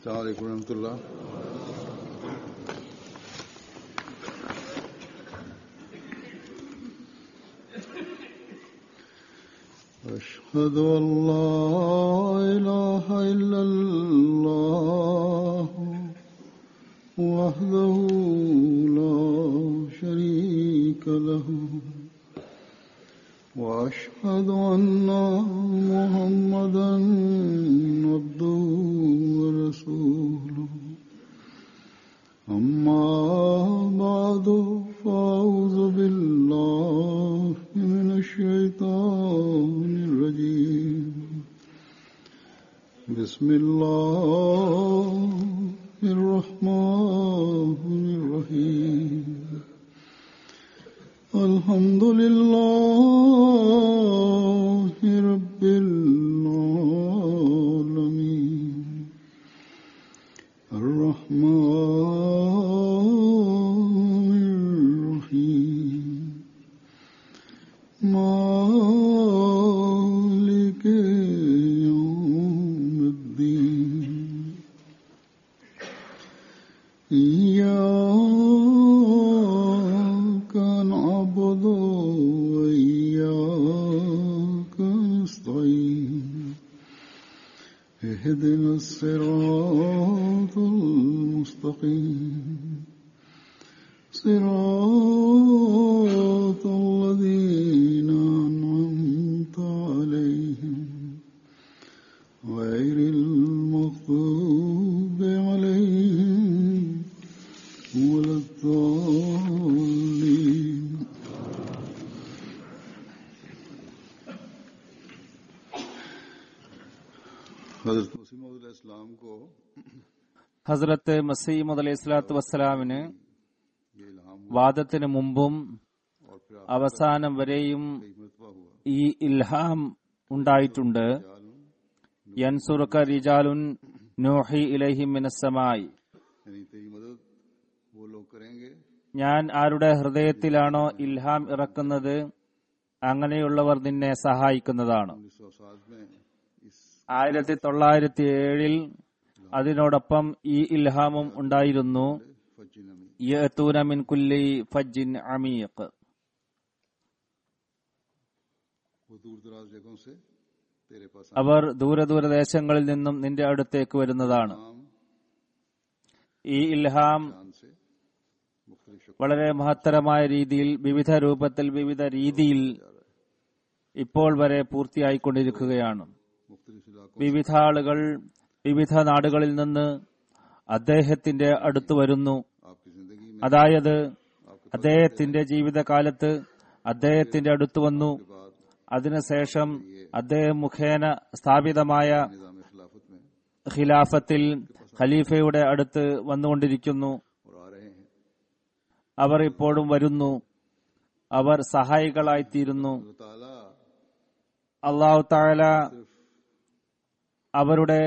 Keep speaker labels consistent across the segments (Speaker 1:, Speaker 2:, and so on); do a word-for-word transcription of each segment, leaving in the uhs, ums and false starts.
Speaker 1: السلام عليكم ورحمة الله. أشهد أن لا إله إلا الله وحده لا شريك له وأشهد أن محمدا عبده ورسوله. أما بعد فأعوذ بالله من الشيطان الرجيم. بسم الله الرحمن الرحيم. الحمد لله رب العالمين الرحمن الرحيم مالك يوم الدين. إياك نعبد وإياك نستعين. اهدنا الصراط المستقيم صراط الذين أنعمت عليهم غير المغضوب عليهم ولا الضالين. ഹസ്രത്ത് മസീഹ് മൗഊദ് അലൈഹിസ്സലാം को
Speaker 2: ഹസ്രത്ത് മസീഹ് മൗഊദ് അലൈഹിസ്സലാത്തു വസ്സലാമിന് വാദത്തിന് മുമ്പും അവസാനം വരെയും ഈ ഇൽഹാം ഉണ്ടായിട്ടുണ്ട്. യൻസുറുക റിജാലുൻ നൂഹി ഇലൈഹിം മിനസ്സമായി. ഞാൻ ആരുടെ ഹൃദയത്തിലാണോ ഇൽഹാം ഇറക്കുന്നത് അങ്ങനെയുള്ളവർ നിന്നെ സഹായിക്കുന്നതാണ്. ആയിരത്തി തൊള്ളായിരത്തി ഏഴിൽ അതിനോടൊപ്പം ഈ ഇൽഹാമും ഉണ്ടായിരുന്നു. യഅ്തൂന മിൻ കുല്ലി ഫജ്ജിൻ അമീഖ്. അവർ ദൂരദൂരദേശങ്ങളിൽ നിന്നും നിന്റെ അടുത്തേക്ക് വരുന്നതാണ്. ഈ ഇൽഹാം വളരെ മഹത്തരമായ രീതിയിൽ വിവിധ രൂപത്തിൽ വിവിധ രീതിയിൽ ഇപ്പോൾ വരെ പൂർത്തിയായിക്കൊണ്ടിരിക്കുകയാണ്. വിവിധ ആളുകൾ വിവിധ നാടുകളിൽ നിന്ന് അദ്ദേഹത്തിന്റെ അടുത്ത് വരുന്നു. അതായത് അദ്ദേഹത്തിന്റെ ജീവിതകാലത്ത് അദ്ദേഹത്തിന്റെ അടുത്ത് വന്നു. അതിനുശേഷം അദ്ദേഹം മുഖേന സ്ഥാപിതമായ ഖിലാഫത്തിൽ ഖലീഫയുടെ അടുത്ത് വന്നുകൊണ്ടിരിക്കുന്നു. അവർ ഇപ്പോഴും വരുന്നു. അവർ സഹായികളായിത്തീരുന്നു. അല്ലാഹു തആല അവരുടെ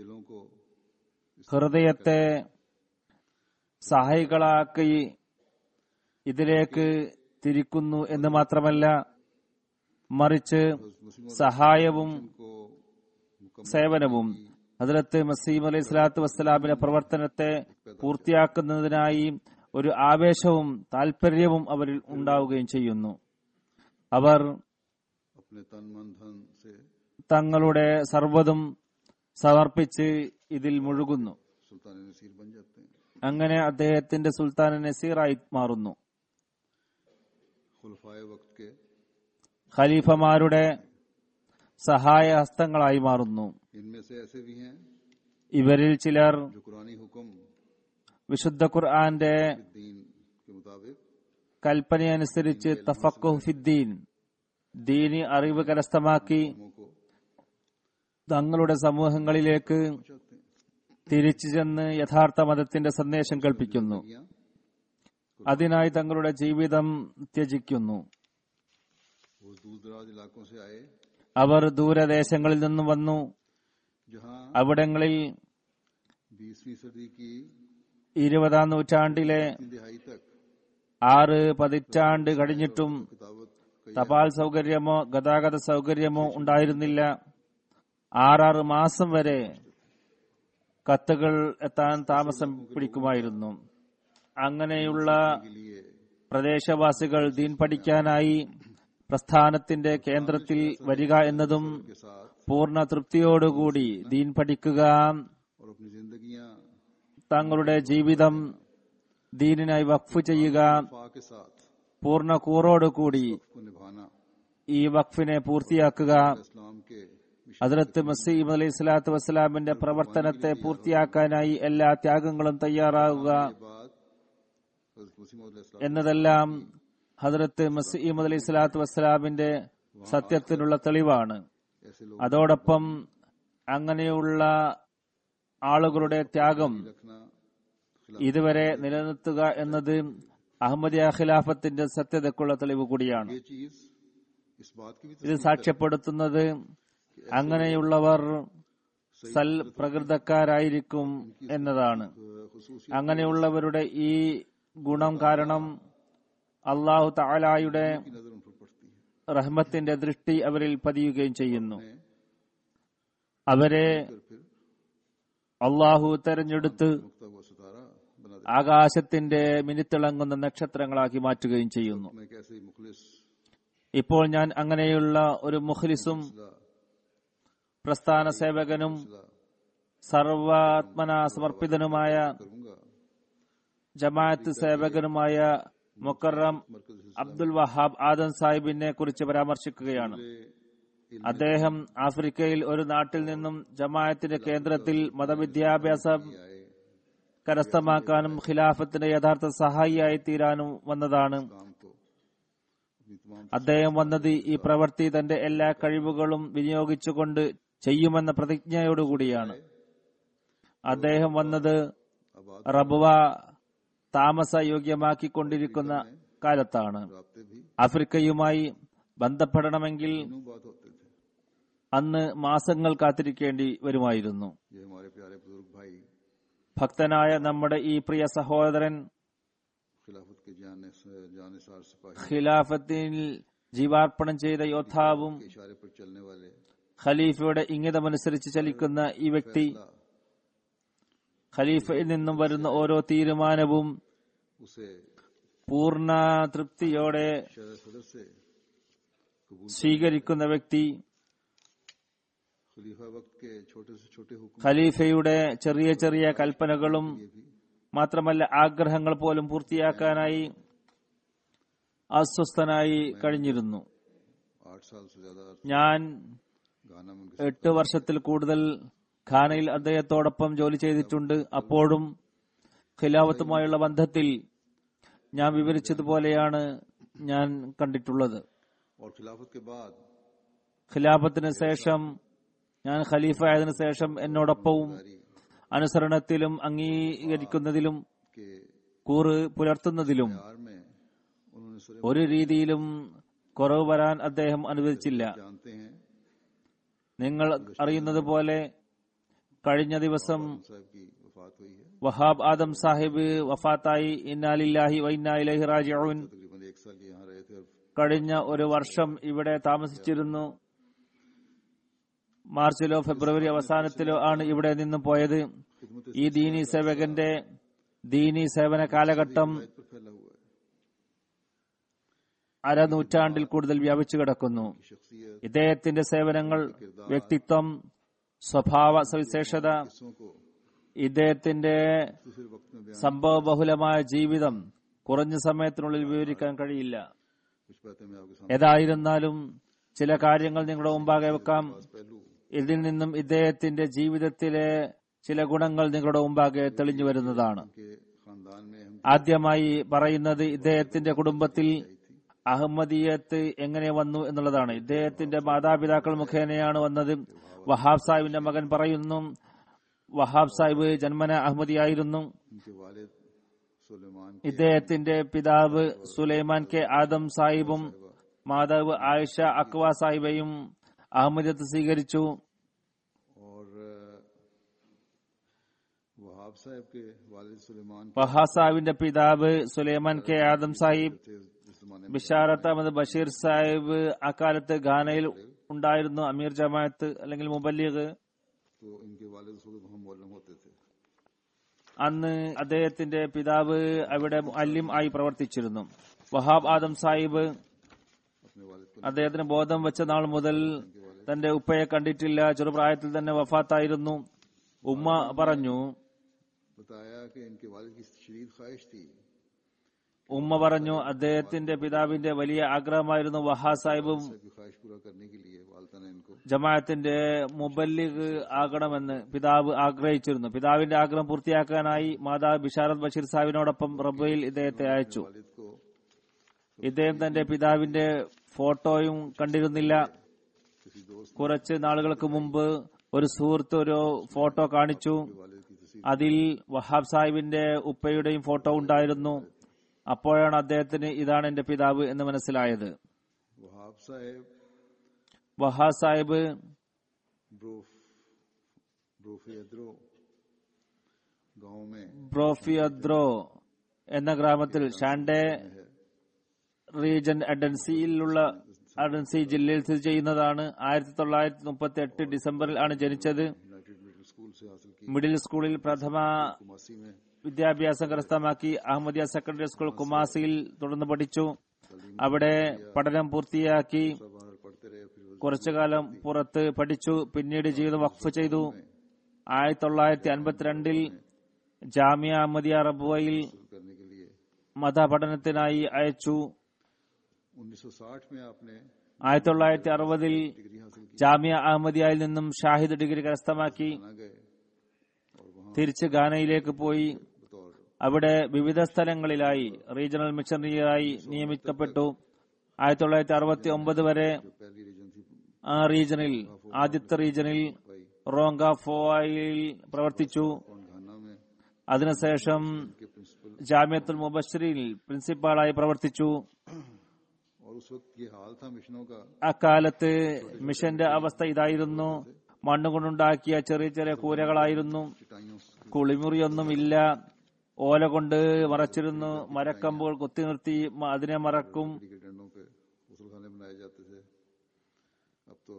Speaker 2: ഹൃദയത്തെ സഹായികളാക്കി ഇതിലേക്ക് തിരിക്കുന്നു എന്ന് മാത്രമല്ല, മറിച്ച് സഹായവും സേവനവും ഹദ്റത്ത് മസീഹ് അലൈഹി സ്വലാത്തു വസ്സലാമിന്റെ പ്രവർത്തനത്തെ പൂർത്തിയാക്കുന്നതിനായി ഒരു ആവേശവും താൽപര്യവും അവരിൽ ഉണ്ടാവുകയും ചെയ്യുന്നു. അവർ തങ്ങളുടെ സർവ്വതും സമർപ്പിച്ച് ഇതിൽ മുഴുകുന്നു. അങ്ങനെ അദ്ദേഹത്തിന്റെ സുൽത്താൻ നസീറായി മാറുന്നു. ഖലീഫമാരുടെ സഹായ ഹസ്തങ്ങളായി മാറുന്നു. ഇവരിൽ ചിലർ വിശുദ്ധ ഖുർആന്റെ കൽപ്പനയനുസരിച്ച് തഫഖുഹ് ഫിദ്ദീൻ, ദീനി അറിവ് കരസ്ഥമാക്കി തങ്ങളുടെ സമൂഹങ്ങളിലേക്ക് തിരിച്ചു ചെന്ന് യഥാർത്ഥ മതത്തിന്റെ സന്ദേശം കൽപ്പിക്കുന്നു. അതിനായി തങ്ങളുടെ ജീവിതം ത്യജിക്കുന്നു. അവർ ദൂരദേശങ്ങളിൽ നിന്നും വന്നു. അവിടങ്ങളിൽ ഇരുപതാം നൂറ്റാണ്ടിലെ ആറ് പതിറ്റാണ്ട് കഴിഞ്ഞിട്ടും തപാൽ സൗകര്യമോ ഗതാഗത സൗകര്യമോ ഉണ്ടായിരുന്നില്ല. ആറാറ് മാസം വരെ കത്തുകൾ എത്താൻ താമസം പിടിക്കുമായിരുന്നു. അങ്ങനെയുള്ള
Speaker 1: के लिए
Speaker 2: പ്രദേശവാസികൾ ദീൻ പഠിക്കാനായി പ്രസ്ഥാനത്തിന്റെ കേന്ദ്രത്തിൽ വരിക എന്നതും
Speaker 1: के साथ
Speaker 2: പൂർണ്ണ തൃപ്തിയോടുകൂടി ദീൻ പഠിക്കുക,
Speaker 1: और अपनी जिंदगियां
Speaker 2: തങ്ങളുടെ ജീവിതം ദീനിനായി വഖഫ് ചെയ്യുക,
Speaker 1: वफा के साथ
Speaker 2: പൂർണ്ണ കൂറോടുകൂടി
Speaker 1: को निभाना
Speaker 2: ഈ വഖഫിനെ പൂർത്തിയാക്കുക,
Speaker 1: इस्लाम के
Speaker 2: ഹദ്റത്ത് മസീഹ് അലൈഹി സ്വലാത്തു വസ്സലാമിന്റെ പ്രവർത്തനത്തെ പൂർത്തിയാക്കാനായി എല്ലാ ത്യാഗങ്ങളും തയ്യാറാവുക
Speaker 1: बाद हज़रत मसीह मौद अलैहिस्सलाम
Speaker 2: എന്നതെല്ലാം ഹദ്റത്ത് മസീഹ് അലൈഹി സ്വലാത്തു വസ്സലാമിന്റെ സത്യത്തിനുള്ള തെളിവാണ്.
Speaker 1: ऐसे लोग
Speaker 2: അതോടൊപ്പം അങ്ങനെയുള്ള ആളുകളുടെ ത്യാഗം
Speaker 1: रखना
Speaker 2: ഇതുവരെ നിലനിർത്തുക എന്നത് അഹമ്മദിയ ഖിലാഫത്തിന്റെ സത്യതയ്ക്കുള്ള തെളിവ് കൂടിയാണ്.
Speaker 1: ये चीज इस बात की भी
Speaker 2: ഇത് സാക്ഷ്യപ്പെടുത്തുന്നത് അങ്ങനെയുള്ളവർ സൽ പ്രകൃതക്കാരായിരിക്കും എന്നതാണ്.
Speaker 1: खसूसी
Speaker 2: അങ്ങനെയുള്ളവരുടെ ഈ ഗുണം കാരണം അള്ളാഹു തആലയുടെ
Speaker 1: की नजर उन पर पड़ती है।
Speaker 2: റഹ്മത്തിന്റെ ദൃഷ്ടി അവരിൽ പതിയുകയും ചെയ്യുന്നു. അവരെ
Speaker 1: फिर
Speaker 2: അള്ളാഹു തെരഞ്ഞെടുത്ത്
Speaker 1: मुक्ता हुआ सितारा बना दे।
Speaker 2: ആകാശത്തിന്റെ മിനിത്തിളങ്ങുന്ന നക്ഷത്രങ്ങളാക്കി മാറ്റുകയും ചെയ്യുന്നു.
Speaker 1: मैं कैसे ही मुखलिस
Speaker 2: ഇപ്പോൾ ഞാൻ അങ്ങനെയുള്ള ഒരു മുഖ്ലിസും പ്രസ്ഥാന സേവകനും സർവാത്മന സമർപ്പിതനുമായ
Speaker 1: करूंगा
Speaker 2: ജമാഅത്ത് സേവകനുമായ മുക്കറം അബ്ദുൽ വഹാബ് ആദം സാഹിബിനെ കുറിച്ച് പരാമർശിക്കുകയാണ്. അദ്ദേഹം ആഫ്രിക്കയിൽ ഒരു നാട്ടിൽ നിന്നും ജമാഅത്തിന്റെ കേന്ദ്രത്തിൽ മതവിദ്യാഭ്യാസം കരസ്ഥമാക്കാനും ഖിലാഫത്തിന്റെ യഥാർത്ഥ സഹായിയായി തീരാനും വന്നതാണ്.
Speaker 1: काम को अपनी तमाम
Speaker 2: അദ്ദേഹം വന്നത് ഈ പ്രവൃത്തി തന്റെ എല്ലാ കഴിവുകളും വിനിയോഗിച്ചുകൊണ്ട് ചെയ്യുമെന്ന പ്രതിജ്ഞയോടുകൂടിയാണ്. അദ്ദേഹം വന്നത് റബുവ താമസ യോഗ്യമാക്കിക്കൊണ്ടിരിക്കുന്ന കാലത്താണ്.
Speaker 1: राब्ते भी
Speaker 2: ആഫ്രിക്കയുമായി ബന്ധപ്പെടണമെങ്കിൽ
Speaker 1: यूं बात होते थे।
Speaker 2: അന്ന് മാസങ്ങൾ കാത്തിരിക്കേണ്ടി വരുമായിരുന്നു.
Speaker 1: ये हमारे प्यारे बुजुर्ग भाई
Speaker 2: ഭക്തനായ നമ്മുടെ ഈ പ്രിയ സഹോദരൻ
Speaker 1: खिलाफत के जाने जानेसार सिपाही
Speaker 2: ഖിലാഫത്തിൽ ജീവാർപ്പണം ചെയ്ത യോദ്ധാവും
Speaker 1: के इशारे पर चलने वाले
Speaker 2: ഖലീഫയുടെ ഇംഗിതമനുസരിച്ച് ചലിക്കുന്ന ഈ വ്യക്തി ഖലീഫയിൽ നിന്നും വരുന്ന ഓരോ തീരുമാനവും
Speaker 1: उसे
Speaker 2: പൂർണ്ണ തൃപ്തിയോടെ
Speaker 1: शरह सदर से कबूल
Speaker 2: സ്വീകരിക്കുന്ന വ്യക്തി
Speaker 1: खलीफा वक्त के छोटे से छोटे हुक्म
Speaker 2: ഖലീഫയുടെ ചെറിയ ചെറിയ കൽപ്പനകളും
Speaker 1: ये भी
Speaker 2: മാത്രമല്ല ആഗ്രഹങ്ങൾ പോലും പൂർത്തിയാക്കാനായി അസ്വസ്ഥനായി കഴിഞ്ഞിരുന്നു.
Speaker 1: आठ साल से ज्यादा
Speaker 2: ഞാൻ
Speaker 1: गाना में उनके
Speaker 2: എട്ട് വർഷത്തിൽ കൂടുതൽ ഖാനയിൽ അദ്ദേഹത്തോടൊപ്പം ജോലി ചെയ്തിട്ടുണ്ട്. അപ്പോഴും ഖിലാഫത്തുമായുള്ള ബന്ധത്തിൽ ഞാൻ വിവരിച്ചതുപോലെയാണ് ഞാൻ കണ്ടിട്ടുള്ളത്.
Speaker 1: और खिलाफत के बाद
Speaker 2: ഖിലാഫത്തിന് ശേഷം ഞാൻ ഖലീഫ ആയതിനു ശേഷം എന്നോടൊപ്പവും അനുസരണത്തിലും അംഗീകരിക്കുന്നതിലും
Speaker 1: के
Speaker 2: കൂറ് പുലർത്തുന്നതിലും
Speaker 1: प्यार में उन्होंने सुरे
Speaker 2: ഒരു രീതിയിലും കുറവ് വരാൻ അദ്ദേഹം അനുവദിച്ചില്ല.
Speaker 1: जानते हैं
Speaker 2: നിങ്ങൾ അറിയുന്നത് പോലെ കഴിഞ്ഞ ദിവസം
Speaker 1: साहब की वफात हुई है।
Speaker 2: വഹാബ് ആദം സാഹിബ് വഫാത്തായി. ഇന്നാ ലില്ലാഹി വ ഇന്നാ ഇലൈഹി റാജിഊൻ.
Speaker 1: तकरीबन एक साल यहाँ रहे थे और
Speaker 2: കഴിഞ്ഞ ഒരു വർഷം ഇവിടെ താമസിച്ചിരുന്നു. മാർച്ചിലോ ഫെബ്രുവരി അവസാനത്തിലോ ആണ് ഇവിടെ നിന്ന് പോയത്. ഈ ദീനി സേവകന്റെ ദീനി സേവന കാലഘട്ടം
Speaker 1: पर फैला हुआ है।
Speaker 2: അരനൂറ്റാണ്ടിൽ കൂടുതൽ വ്യാപിച്ചു കിടക്കുന്നു.
Speaker 1: शख्सियत
Speaker 2: ഇദ്ദേഹത്തിന്റെ സേവനങ്ങൾ, വ്യക്തിത്വം, സ്വഭാവ സവിശേഷത,
Speaker 1: हिस्सों को
Speaker 2: ഇദ്ദേഹത്തിന്റെ
Speaker 1: दूसरे वक्त में बयान
Speaker 2: സംഭവബഹുലമായ ജീവിതം കുറഞ്ഞ സമയത്തിനുള്ളിൽ വിവരിക്കാൻ കഴിയില്ല.
Speaker 1: कुछ बातें मैं आपके सामने
Speaker 2: ഏതായിരുന്നാലും ചില കാര്യങ്ങൾ നിങ്ങളുടെ മുമ്പാകെ വെക്കാം.
Speaker 1: पहलू
Speaker 2: ഇതിൽ നിന്നും ഇദ്ദേഹത്തിന്റെ ജീവിതത്തിലെ ചില ഗുണങ്ങൾ നിങ്ങളുടെ മുമ്പാകെ തെളിഞ്ഞു വരുന്നതാണ്.
Speaker 1: के खानदान में हम
Speaker 2: ആദ്യമായി പറയുന്നത് ഇദ്ദേഹത്തിന്റെ കുടുംബത്തിൽ അഹമ്മദിയത്ത് എങ്ങനെ വന്നു എന്നുള്ളതാണ്. ഇദ്ദേഹത്തിന്റെ മാതാപിതാക്കൾ മുഖേനയാണ് വന്നത്. വഹാബ് സാഹിബിന്റെ മകൻ പറയുന്നു, വഹാബ് സാഹിബ് ജന്മന അഹമ്മദിയായിരുന്നു.
Speaker 1: उनके वालिद सुलेमान
Speaker 2: ഇദ്ദേഹത്തിന്റെ പിതാവ് സുലൈമാൻ കെ ആദം സാഹിബും മാതാവ് ആയിഷ അക്വ സാഹിബയും അഹമ്മദിയത്ത് സ്വീകരിച്ചു.
Speaker 1: और वहाब साहब के वालिद सुलेमान
Speaker 2: വഹാബ് സാഹിബിന്റെ പിതാവ് സുലൈമാൻ കെ ആദം സാഹിബ്
Speaker 1: थे जिस जमाने में
Speaker 2: ബിഷാറത്ത് അഹമ്മദ് ബഷീർ സാഹിബ് അക്കാലത്ത് ഘാനയിൽ ഉണ്ടായിരുന്നു. അമീർ ജമാഅത്ത് അല്ലെങ്കിൽ മുബല്ലിഗ്.
Speaker 1: तो इनके वालिद उस वक्त वहाँ मौलम होते थे।
Speaker 2: അന്ന് അദ്ദേഹത്തിന്റെ പിതാവ് അവിടെ മുഅല്ലിം ആയി പ്രവർത്തിച്ചിരുന്നു. വഹാബ് ആദം സാഹിബ്
Speaker 1: अपने वालिद को
Speaker 2: അദ്ദേഹത്തിന് ബോധം വെച്ച നാൾ മുതൽ തന്റെ ഉപ്പയെ കണ്ടിട്ടില്ല. ചെറുപ്രായത്തിൽ തന്നെ വഫാത്തായിരുന്നു. ഉമ്മ പറഞ്ഞു
Speaker 1: बताया कि इनके वालिद की शदीद ख्वाहिश थी
Speaker 2: ഉമ്മ പറഞ്ഞു അദ്ദേഹത്തിന്റെ പിതാവിന്റെ വലിയ ആഗ്രഹമായിരുന്നു വഹാ സാഹിബും
Speaker 1: की ख्वाहिश पूरा करने के लिए वालिदा ने इनको
Speaker 2: ജമാഅത്തിന്റെ മുബല്ലിഗ് ആകണമെന്ന് പിതാവ് ആഗ്രഹിച്ചിരുന്നു. പിതാവിന്റെ ആഗ്രഹം പൂർത്തിയാക്കാനായി മാതാവ് ബിഷാറത്ത് ബഷീർ സാഹിബിനോടൊപ്പം റബ്ബയിൽ ഇദ്ദേഹത്തെ അയച്ചു.
Speaker 1: वालिद को
Speaker 2: ഇദ്ദേഹം തന്റെ പിതാവിന്റെ ഫോട്ടോയും കണ്ടിരുന്നില്ല.
Speaker 1: किसी दोस्त
Speaker 2: കുറച്ച് നാളുകൾക്ക് മുമ്പ് ഒരു സുഹൃത്ത് ഒരു ഫോട്ടോ കാണിച്ചു.
Speaker 1: वालिद की तस्वीर
Speaker 2: അതിൽ വഹാബ് സാഹിബിന്റെ ഉപ്പയുടെയും ഫോട്ടോ ഉണ്ടായിരുന്നു. അപ്പോഴാണ് അദ്ദേഹത്തിന് ഇതാണ് എന്റെ പിതാവ് എന്ന് മനസ്സിലായത്.
Speaker 1: वहाब साहब
Speaker 2: വഹാ സാഹിബ്
Speaker 1: ब्रोफ ब्रोफियद्रो गांव में
Speaker 2: ബ്രോഫിയദ്രോ എന്ന ഗ്രാമത്തിൽ ഷാൻഡെ റീജൻ അഡൻസിയിലുള്ള അഡൻസി ജില്ലയിൽ സ്ഥിതി ചെയ്യുന്നതാണ്. ആയിരത്തി തൊള്ളായിരത്തി മുപ്പത്തി എട്ട് ഡിസംബറിൽ ആണ് ജനിച്ചത്.
Speaker 1: यूनाइटेड मिडिल स्कूल से हासिल की
Speaker 2: മിഡിൽ സ്കൂളിൽ പ്രഥമ
Speaker 1: कुमासी में
Speaker 2: വിദ്യാഭ്യാസം കരസ്ഥമാക്കി. അഹമ്മദിയ സെക്കൻഡറി സ്കൂൾ കുമാസിയിൽ തുടർന്ന് പഠിച്ചു. അവിടെ പഠനം പൂർത്തിയാക്കി.
Speaker 1: सब बाहर पढ़ते रहे फिर
Speaker 2: കുറച്ചു കാലം പുറത്ത് പഠിച്ചു. പിന്നീട് ജീവിതം വഖഫ് ചെയ്തു. ആയിരത്തി തൊള്ളായിരത്തി അൻപത്തിരണ്ടിൽ ജാമിയ അഹമ്മദിയ റബ്വയിൽ
Speaker 1: वसूल करने के लिए
Speaker 2: മതപഠനത്തിനായി അയച്ചു.
Speaker 1: उन्नीस सौ साठ में आपने
Speaker 2: ആയിരത്തി തൊള്ളായിരത്തി അറുപതിൽ
Speaker 1: डिग्री हासिल की
Speaker 2: ജാമിയ അഹമ്മദിയയിൽ നിന്നും ഷാഹിദ് ഡിഗ്രി കരസ്ഥമാക്കി.
Speaker 1: ना गए और वहां
Speaker 2: തിരിച്ച് ഗാനയിലേക്ക് പോയി.
Speaker 1: बतौर
Speaker 2: അവിടെ വിവിധ സ്ഥലങ്ങളിലായി റീജിയണൽ മിഷണറിയായി നിയമിക്കപ്പെട്ടു. ആയിരത്തി തൊള്ളായിരത്തി അറുപത്തി ഒമ്പത് വരെ
Speaker 1: जो पहली रीजन थी
Speaker 2: ആ റീജിയനിൽ ആദ്യത്തെ റീജിയനിൽ
Speaker 1: भाई
Speaker 2: റോങ്ക ഫോയിൽ പ്രവർത്തിച്ചു.
Speaker 1: कौन घाना में
Speaker 2: അതിനുശേഷം
Speaker 1: के प्रिंसिपल
Speaker 2: ജാമിയത്തുൽ മുബശ്ശിരിൽ പ്രിൻസിപ്പാളായി പ്രവർത്തിച്ചു.
Speaker 1: और उस वक्त ये हाल था मिशनों का
Speaker 2: അക്കാലത്ത് മിഷന്റെ അവസ്ഥ ഇതായിരുന്നു. മണ്ണുകൊണ്ടുണ്ടാക്കിയ ചെറിയ ചെറിയ കൂരകളായിരുന്നു.
Speaker 1: चटाइयों
Speaker 2: കുളിമുറിയൊന്നുമില്ല. ഓല കൊണ്ട് മറച്ചിരുന്നു. മരക്കമ്പുകൾ കുത്തി നിർത്തി മ- അതിനെ മറക്കും.
Speaker 1: के डंडों पे गुसल खाने बनाए जाते थे. अब तो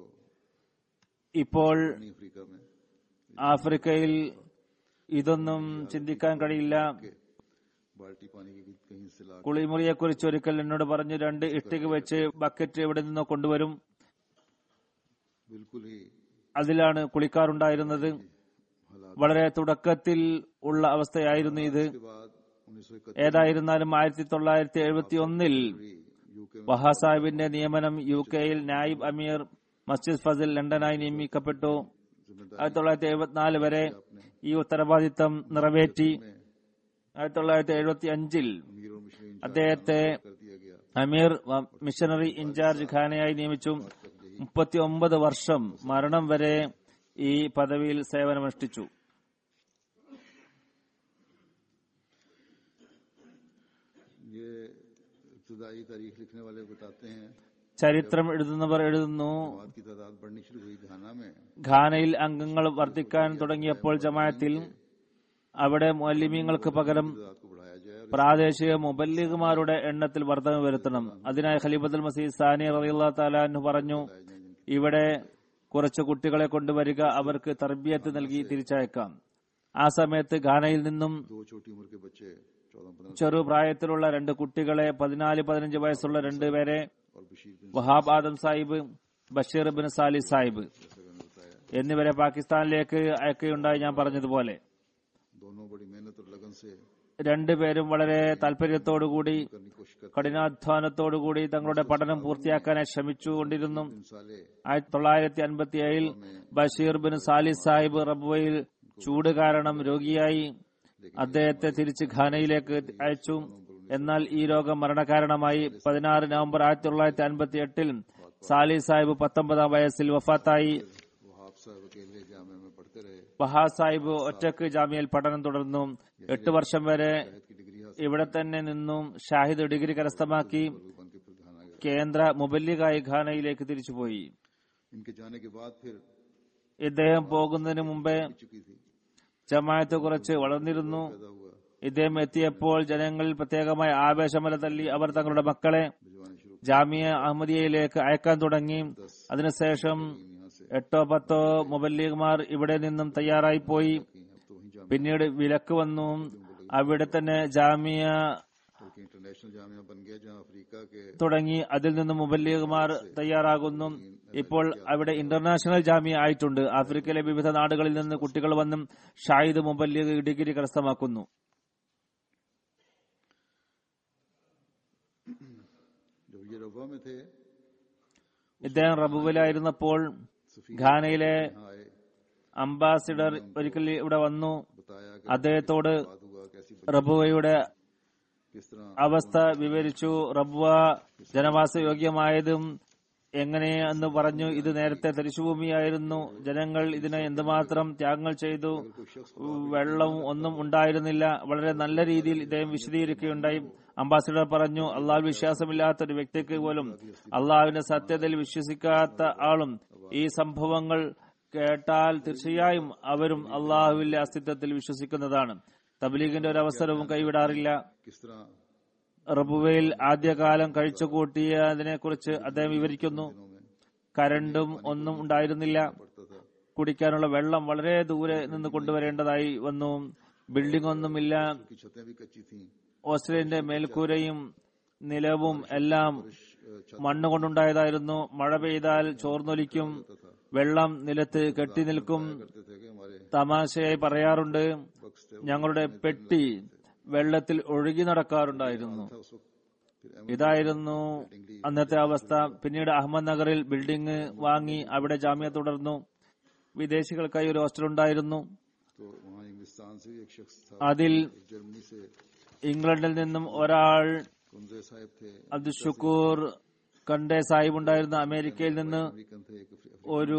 Speaker 2: ഇപ്പോൾ
Speaker 1: दक्षिणी अफ्रीका में
Speaker 2: ആഫ്രിക്കയിൽ ഇതൊന്നും ചിന്തിക്കാൻ കഴിയില്ല.
Speaker 1: के बाल्टी पानी की कहीं से ला
Speaker 2: കുളിമുറിയെ കുറിച്ച് ഒരിക്കൽ എന്നോട് പറഞ്ഞു, രണ്ട് ഇഷ്ടിക വെച്ച് ബക്കറ്റ് എവിടെ നിന്നോ കൊണ്ടുവരും.
Speaker 1: बिल्कुल ही
Speaker 2: അതിലാണ് കുളിക്കാറുണ്ടായിരുന്നത്.
Speaker 1: हालात
Speaker 2: വളരെ തുടക്കത്തിൽ ഉള്ള അവസ്ഥയായിരുന്നു ഇത്.
Speaker 1: के बाद उन्नीस सौ इकहत्तर
Speaker 2: ഏതായിരുന്നാലും ആയിരത്തി തൊള്ളായിരത്തി എഴുപത്തി ഒന്നിൽ
Speaker 1: यूके में
Speaker 2: വഹാ സാഹിബിന്റെ നിയമനം യു കെയിൽ നായിബ് അമീർ മസ്ജിദ് ഫസിൽ ലണ്ടനായി നിയമിക്കപ്പെട്ടു. ആയിരത്തി തൊള്ളായിരത്തി എഴുപത്തിനാല് വരെ ഈ ഉത്തരവാദിത്തം നിറവേറ്റി. ആയിരത്തി തൊള്ളായിരത്തി എഴുപത്തി അഞ്ചിൽ
Speaker 1: अमीर और मिशनरी
Speaker 2: അദ്ദേഹത്തെ
Speaker 1: कर दिया गया.
Speaker 2: അമീർ വ- മിഷണറി ഇൻചാർജ് ഖാനയായി നിയമിച്ചു. മുപ്പത്തി ഒമ്പത് വർഷം മരണം വരെ ഈ പദവിയിൽ സേവനമനുഷ്ഠിച്ചു.
Speaker 1: ये इब्तदाई तारीख लिखने वाले बताते हैं
Speaker 2: ചരിത്രം എഴുതുന്നവർ എഴുതുന്നു,
Speaker 1: जमात की तादाद बढ़नी शुरू हुई घाना में
Speaker 2: ഖാനയിൽ അംഗങ്ങൾ വർദ്ധിക്കാൻ തുടങ്ങിയപ്പോൾ ജമാഅത്തിൽ അവിടെ മുഅല്ലിമീങ്ങൾക്ക് പകരം
Speaker 1: तादाद को बढ़ाया जाए और
Speaker 2: പ്രാദേശിക മുബല്ലിഗുമാരുടെ എണ്ണത്തിൽ വർധന വരുത്തണം. അതിനായി ഖലീഫത്തുൽ മസീഹ് സാനി റളിയല്ലാഹു തആല അൻഹു പറഞ്ഞു, ഇവിടെ കുറച്ച് കുട്ടികളെ കൊണ്ടുവരിക, അവർക്ക് തർബിയത്ത് നൽകി തിരിച്ചയക്കാം. ആ സമയത്ത് ഖാനയിൽ നിന്നും
Speaker 1: दो छोटी उम्र के बच्चे चौदह पंद्रह
Speaker 2: ചെറുപ്രായത്തിലുള്ള രണ്ട് കുട്ടികളെ, പതിനാല് പതിനഞ്ച് വയസ്സുള്ള രണ്ടുപേരെ
Speaker 1: और Bashir bin
Speaker 2: Wahab Adam Sahib, Bashir bin Salih Sahib എന്നിവരെ പാകിസ്ഥാനിലേക്ക് അയക്കുകയുണ്ടായി. ഞാൻ പറഞ്ഞതുപോലെ
Speaker 1: दोनों बड़ी मेहनत और लगन से
Speaker 2: രണ്ടുപേരും വളരെ താല്പര്യത്തോടുകൂടി
Speaker 1: करने की कोशिश करते
Speaker 2: കഠിനാധ്വാനത്തോടുകൂടി തങ്ങളുടെ പഠനം പൂർത്തിയാക്കാനായി ശ്രമിച്ചുകൊണ്ടിരുന്നു.
Speaker 1: मिसाले
Speaker 2: ആയിരത്തി തൊള്ളായിരത്തി അൻപത്തി ഏഴിൽ ബഷീർ ബിൻ സാലി സാഹിബ് റബ്വയിൽ ചൂട് കാരണം രോഗിയായി. അദ്ദേഹത്തെ തിരിച്ച് ഖാനയിലേക്ക് അയച്ചു. എന്നാൽ ഈ രോഗം മരണകാരണമായി. പതിനാറ് നവംബർ ആയിരത്തി തൊള്ളായിരത്തി അൻപത്തി എട്ടിൽ സാലി സാഹിബ് പത്തൊമ്പതാം വയസ്സിൽ വഫാത്തായി.
Speaker 1: वहाब साहब अकेले जामे में पढ़ते रहे.
Speaker 2: വഹാ സാഹിബ് ഒറ്റക്ക് ജാമ്യയിൽ പഠനം തുടർന്നു. എട്ട് വർഷം വരെ
Speaker 1: शहद की डिग्री हासिल
Speaker 2: ഇവിടെ തന്നെ നിന്നും ഷാഹിദ് ഡിഗ്രി കരസ്ഥമാക്കി
Speaker 1: बन के फिर घाना गए.
Speaker 2: കേന്ദ്ര മുബല്ലിഗായി ഖാനയിലേക്ക് തിരിച്ചുപോയി.
Speaker 1: इनके जाने के बाद फिर
Speaker 2: ഇദ്ദേഹം പോകുന്നതിന് മുമ്പേ
Speaker 1: चुकी थी
Speaker 2: ജമാഅത്ത് കുറച്ച് വളർന്നിരുന്നു.
Speaker 1: पैदा हुआ
Speaker 2: ഇദ്ദേഹം എത്തിയപ്പോൾ ജനങ്ങളിൽ പ്രത്യേകമായ ആവേശമല തല്ലി അവർ തങ്ങളുടെ മക്കളെ
Speaker 1: भिजवाने शुरू
Speaker 2: ജാമിയ അഹമ്മദിയയിലേക്ക് അയക്കാൻ തുടങ്ങി. അതിനുശേഷം
Speaker 1: यहाँ से
Speaker 2: എട്ടോ പത്തോ മുബല്ലിഗ്മാർ ഇവിടെ നിന്നും തയ്യാറായി പോയി.
Speaker 1: की. अब तो वहीं
Speaker 2: പിന്നീട് വിലക്ക് വന്നു. അവിടെ തന്നെ ജാമിയ
Speaker 1: बल्कि इंटरनेशनल जामिया बन गया जहां अफ्रीका के
Speaker 2: തുടങ്ങി. അതിൽ നിന്നും മുബല്ലിഗുമാർ തയ്യാറാകുന്നു. ഇപ്പോൾ അവിടെ ഇന്റർനാഷണൽ ജാമിയ ആയിട്ടുണ്ട്. ആഫ്രിക്കയിലെ വിവിധ നാടുകളിൽ നിന്ന് കുട്ടികൾ വന്നും ഷാഹിദ് മുബല്ലിഗ് ഡിഗ്രി കരസ്ഥമാക്കുന്നു.
Speaker 1: जब ये रबा में थे
Speaker 2: ഇദ്ദേഹം റബുവിലായിരുന്നപ്പോൾ ഘാനയിലെ
Speaker 1: यहाँ आए,
Speaker 2: അംബാസിഡർ ഒരിക്കൽ ഇവിടെ വന്നു.
Speaker 1: बताया कि
Speaker 2: അദ്ദേഹത്തോട്
Speaker 1: बात हुआ कैसी
Speaker 2: റബുവയുടെ
Speaker 1: किस तरह
Speaker 2: അവസ്ഥ വിവരിച്ചു. റബ്വ ജനവാസയോഗ്യമായതും എങ്ങനെയെന്ന് പറഞ്ഞു. ഇത് നേരത്തെ തരിശുഭൂമിയായിരുന്നു. ജനങ്ങൾ ഇതിനെ എന്തുമാത്രം ത്യാഗങ്ങൾ ചെയ്തു. വെള്ളവും ഒന്നും ഉണ്ടായിരുന്നില്ല. വളരെ നല്ല രീതിയിൽ ഇദ്ദേഹം വിശദീകരിക്കുകയുണ്ടായി. അംബാസിഡർ പറഞ്ഞു, അള്ളാഹു വിശ്വാസമില്ലാത്ത ഒരു വ്യക്തിക്ക് പോലും, അള്ളാഹുവിന്റെ സത്യതയിൽ വിശ്വസിക്കാത്ത ആളും ഈ സംഭവങ്ങൾ കേട്ടാൽ തീർച്ചയായും അവരും അള്ളാഹുവിന്റെ അസ്തിത്വത്തിൽ വിശ്വസിക്കുന്നതാണ്. തബ്ലീഗിന്റെ ഒരു അവസരവും കൈവിടാറില്ല.
Speaker 1: किस तरह
Speaker 2: റബുവയിൽ ആദ്യകാലം കഴിച്ചുകൂട്ടിയതിനെ കുറിച്ച് അദ്ദേഹം വിവരിക്കുന്നു. കരണ്ടും ഒന്നും ഉണ്ടായിരുന്നില്ല.
Speaker 1: पड़ता था,
Speaker 2: കുടിക്കാനുള്ള വെള്ളം വളരെ ദൂരെ നിന്ന് കൊണ്ടുവരേണ്ടതായി വന്നു. ബിൽഡിംഗ് ഒന്നുമില്ല.
Speaker 1: की छतें भी कच्ची थीं,
Speaker 2: ഓസ്ട്രേലിയന്റെ മേൽക്കൂരയും നിലവും എല്ലാം മണ്ണ് കൊണ്ടുണ്ടായതായിരുന്നു. മഴ പെയ്താൽ ചോർന്നൊലിക്കും. വെള്ളം നിലത്ത് കെട്ടി നിൽക്കും.
Speaker 1: कहते थे कि हमारे
Speaker 2: തമാശയായി പറയാറുണ്ട്,
Speaker 1: बक्स थे
Speaker 2: ഞങ്ങളുടെ പെട്ടി വെള്ളത്തിൽ ഒഴുകി നടക്കാറുണ്ടായിരുന്നു.
Speaker 1: था उस वक्त। फिर
Speaker 2: ഇതായിരുന്നു അന്നത്തെ അവസ്ഥ. പിന്നീട് അഹമ്മദ് നഗറിൽ ബിൽഡിംഗ് വാങ്ങി അവിടെ ജാമ്യ തുടർന്നു. വിദേശികൾക്കായി ഒരു ഹോസ്റ്റൽ ഉണ്ടായിരുന്നു.
Speaker 1: तो वहाँ इंग्लिस्तान से भी एक शख्स था,
Speaker 2: അതിൽ
Speaker 1: जर्मनी से
Speaker 2: ഇംഗ്ലണ്ടിൽ നിന്നും ഒരാൾ
Speaker 1: कुंजे साहिब थे,
Speaker 2: അബ്ദുൽ ഷുക്കൂർ കണ്ടെ സാഹിബ് ഉണ്ടായിരുന്നു. അമേരിക്കയിൽ നിന്ന്
Speaker 1: अमेरिकन थे, एक अफ्री-
Speaker 2: ഒരു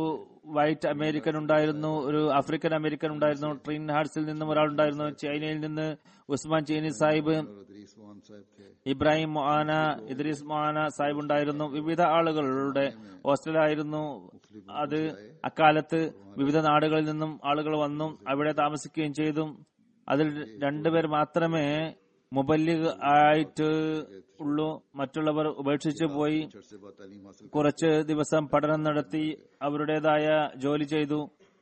Speaker 2: വൈറ്റ് അമേരിക്കൻ ഉണ്ടായിരുന്നു. ഒരു ആഫ്രിക്കൻ അമേരിക്കൻ ഉണ്ടായിരുന്നു. ട്രീൻ ഹാർട്സിൽ നിന്നും ഒരാൾ ഉണ്ടായിരുന്നു. ചൈനയിൽ നിന്ന് ഉസ്മാൻ ചീനി സാഹിബ്,
Speaker 1: और इदरीस मोहन साहिब थे।
Speaker 2: ഇബ്രാഹിം മൊഹാന, ഇദ്രീസ് മൊഹാന സാഹിബ് ഉണ്ടായിരുന്നു. വിവിധ ആളുകളുടെ ഹോസ്റ്റലായിരുന്നു അത്. അക്കാലത്ത് വിവിധ നാടുകളിൽ നിന്നും ആളുകൾ വന്നു അവിടെ താമസിക്കുകയും ചെയ്തു. അതിൽ രണ്ടുപേർ മാത്രമേ മുബല്ലിഗ് ആയിട്ട് ഉള്ളൂ. മറ്റുള്ളവർ ഉപേക്ഷിച്ചു പോയി.
Speaker 1: चर्च से बात तालीम हासिल
Speaker 2: കുറച്ച് ദിവസം പഠനം നടത്തി അവരുടേതായ ജോലി ചെയ്തു.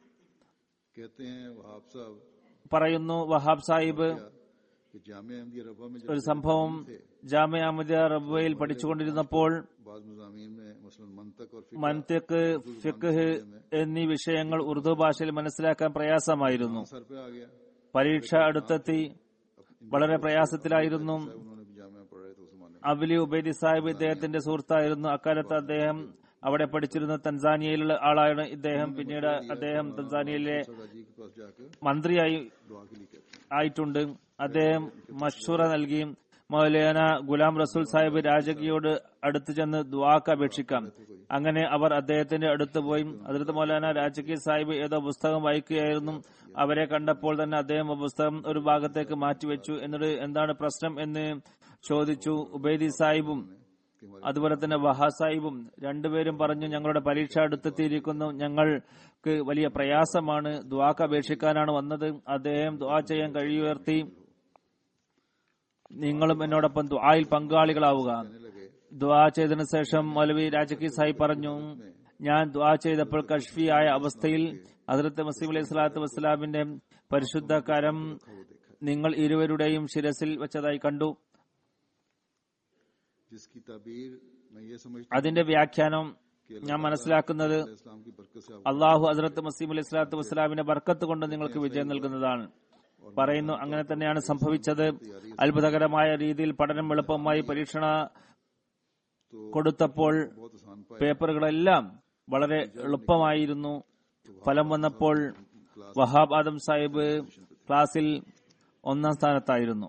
Speaker 1: कहते हैं वहाब साहब
Speaker 2: പറയുന്നു, വഹാബ് സാഹിബ്
Speaker 1: कि जामिया अहमदिया रबा में
Speaker 2: ഒരു
Speaker 1: जब
Speaker 2: സംഭവം ജാമിയ അഹമ്മദിയ റബ്വയിൽ പഠിച്ചുകൊണ്ടിരുന്നപ്പോൾ
Speaker 1: बाद मज़ामीन में मसलन मंतक और फिक्र
Speaker 2: മന്തിഖ്, ഫിഖ് എന്നീ വിഷയങ്ങൾ ഉറുദു ഭാഷയിൽ മനസ്സിലാക്കാൻ പ്രയാസമായിരുന്നു.
Speaker 1: सर पे आ गया।
Speaker 2: പരീക്ഷ അടുത്തെത്തി. വളരെ പ്രയാസത്തിലായിരുന്നു.
Speaker 1: उन्होंने भी जामिया पढ़ा है तो उस जमाने
Speaker 2: അവലി ഉബൈദി സാഹിബ് ഇദ്ദേഹത്തിന്റെ സുഹൃത്തായിരുന്നു. അക്കാലത്ത് അദ്ദേഹം അവിടെ പഠിച്ചിരുന്ന തൻസാനിയയിലുള്ള ആളാണ് ഇദ്ദേഹം. പിന്നീട് അദ്ദേഹം തൻസാനിയയിലെ
Speaker 1: में सरदार जी के पास जाकर
Speaker 2: മന്ത്രിയായി
Speaker 1: दुआ के लिए कहते हैं।
Speaker 2: ആയിട്ടുണ്ട്. അദ്ദേഹം മഷൂറ നൽകി. മൗലാന ഗുലാം റസൂൽ സാഹിബ് രാജകിയോട് അടുത്ത് ചെന്ന് ദുആക്ക് അപേക്ഷിക്കാം. അങ്ങനെ അവർ അദ്ദേഹത്തിന്റെ അടുത്ത് പോയി. ഹദ്റത്ത് മൗലാന രാജകി സാഹിബ് ഏതോ പുസ്തകം വായിക്കുകയായിരുന്നു. അവരെ കണ്ടപ്പോൾ തന്നെ അദ്ദേഹം ആ പുസ്തകം ഒരു ഭാഗത്തേക്ക് മാറ്റിവെച്ചു. എന്നിട്ട് എന്താണ് പ്രശ്നം എന്ന് ചോദിച്ചു. ഉബൈദി സാഹിബും അതുപോലെ തന്നെ വഹാ സാഹിബും രണ്ടുപേരും പറഞ്ഞു, ഞങ്ങളുടെ പരീക്ഷ അടുത്തെത്തിയിരിക്കുന്നു, ഞങ്ങൾക്ക് വലിയ പ്രയാസമാണ്, ദുആക്ക് അപേക്ഷിക്കാനാണ് വന്നത്. അദ്ദേഹം ദുആ ചെയ്യാൻ കഴിയുയർത്തി, നിങ്ങളും എന്നോടൊപ്പം ദുആയിൽ പങ്കാളികളാവുക. ദുആ ചെയ്തതിനു ശേഷം മൗലവി രാജകി സാഹിബ് പറഞ്ഞു, ഞാൻ ദുആ ചെയ്തപ്പോൾ കശ്ഫിയായ അവസ്ഥയിൽ ഹദ്റത്ത് മസീഹ് അലൈഹി സ്വലാത്തു വസ്സലാമിന്റെ പരിശുദ്ധ കരം നിങ്ങൾ ഇരുവരുടെയും ശിരസിൽ വെച്ചതായി കണ്ടു.
Speaker 1: जिसकी ताबीर मैं ये समझता
Speaker 2: അതിന്റെ വ്യാഖ്യാനം ഞാൻ മനസ്സിലാക്കുന്നത്
Speaker 1: हूं इस्लाम की बरकत से आपको
Speaker 2: അള്ളാഹു ഹദ്റത്ത് മസീഹ് അലൈഹി സ്വലാത്തു വസ്സലാമിന്റെ ബർക്കത്ത് കൊണ്ട് നിങ്ങൾക്ക് വിജയം നൽകുന്നതാണ് പറയുന്നു. അങ്ങനെ തന്നെയാണ് സംഭവിച്ചത്. അത്ഭുതകരമായ രീതിയിൽ പഠനം എളുപ്പമായി പരീക്ഷണ കൊടുത്തപ്പോൾ
Speaker 1: बहुत आसान पाया।
Speaker 2: പേപ്പറുകളെല്ലാം വളരെ എളുപ്പമായിരുന്നു. ഫലം വന്നപ്പോൾ വഹാബ് ആദം സാഹിബ് ക്ലാസിൽ ഒന്നാം സ്ഥാനത്തായിരുന്നു.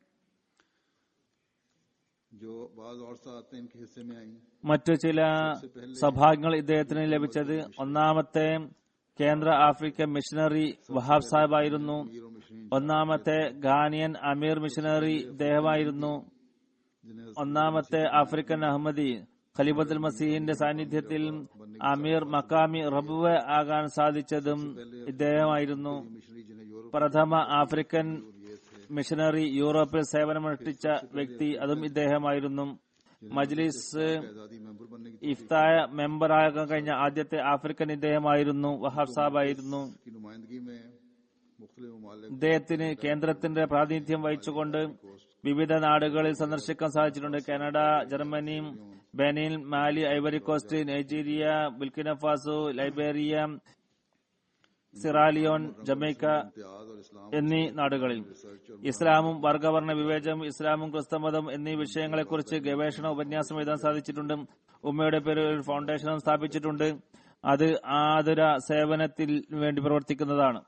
Speaker 1: जो बाज और साथ इनके हिस्से में आई,
Speaker 2: മറ്റു ചില സൗഭാഗ്യങ്ങൾ ഇദ്ദേഹത്തിന് ലഭിച്ചത് ഒന്നാമത്തെ കേന്ദ്ര ആഫ്രിക്കൻ മിഷണറി വഹാബ് സാഹിബായിരുന്നു.
Speaker 1: हीरो मिशनी
Speaker 2: ഒന്നാമത്തെ ഘാനിയൻ അമീർ മിഷണറി ഇദ്ദേഹമായിരുന്നു.
Speaker 1: जिन्हें
Speaker 2: ഒന്നാമത്തെ ആഫ്രിക്കൻ അഹമ്മദി ഖലീഫത്തുൽ മസീഹിന്റെ സാന്നിധ്യത്തിൽ അമീർ മക്കാമി റബ്വ ആകാൻ സാധിച്ചതും ഇദ്ദേഹമായിരുന്നു.
Speaker 1: मिशनरी जिन्हें यूरोप
Speaker 2: പ്രഥമ ആഫ്രിക്കൻ മിഷണറി യൂറോപ്പിൽ സേവനമനുഷ്ഠിച്ച വ്യക്തി അതും ഇദ്ദേഹമായിരുന്നു. മജ്ലിസ്
Speaker 1: आजादी मेंबर बनने की
Speaker 2: ഇഫ്തായ മെമ്പറാകാൻ കഴിഞ്ഞ ആദ്യത്തെ ആഫ്രിക്കൻ ഇദ്ദേഹമായിരുന്നു. വഹാബ് സാഹിബായിരുന്നു.
Speaker 1: की नुमाइंदगी में मुख्तलिफ
Speaker 2: ഇദ്ദേഹത്തിന് കേന്ദ്രത്തിന്റെ പ്രാതിനിധ്യം വഹിച്ചുകൊണ്ട് വിവിധ നാടുകളിൽ സന്ദർശിക്കാൻ സാധിച്ചിട്ടുണ്ട്. Canada, Germany, Benin, Mali, Ivory Coast, Nigeria, Burkina Faso, Liberia, Sierra Leone, Jamaica എന്നീ നാടുകളിൽ ഇസ്ലാമും വർഗവർണ്ണ വിവേചനം, ഇസ്ലാമും ക്രിസ്തുമതം എന്നീ വിഷയങ്ങളെക്കുറിച്ച് ഗവേഷണ ഉപന്യാസം എഴുതാൻ സാധിച്ചിട്ടുണ്ട്. ഉമ്മയുടെ പേരിൽ ഒരു ഫൗണ്ടേഷനും സ്ഥാപിച്ചിട്ടുണ്ട്. അത് ആതുര സേവനത്തിൽ വേണ്ടി പ്രവർത്തിക്കുന്നതാണ്.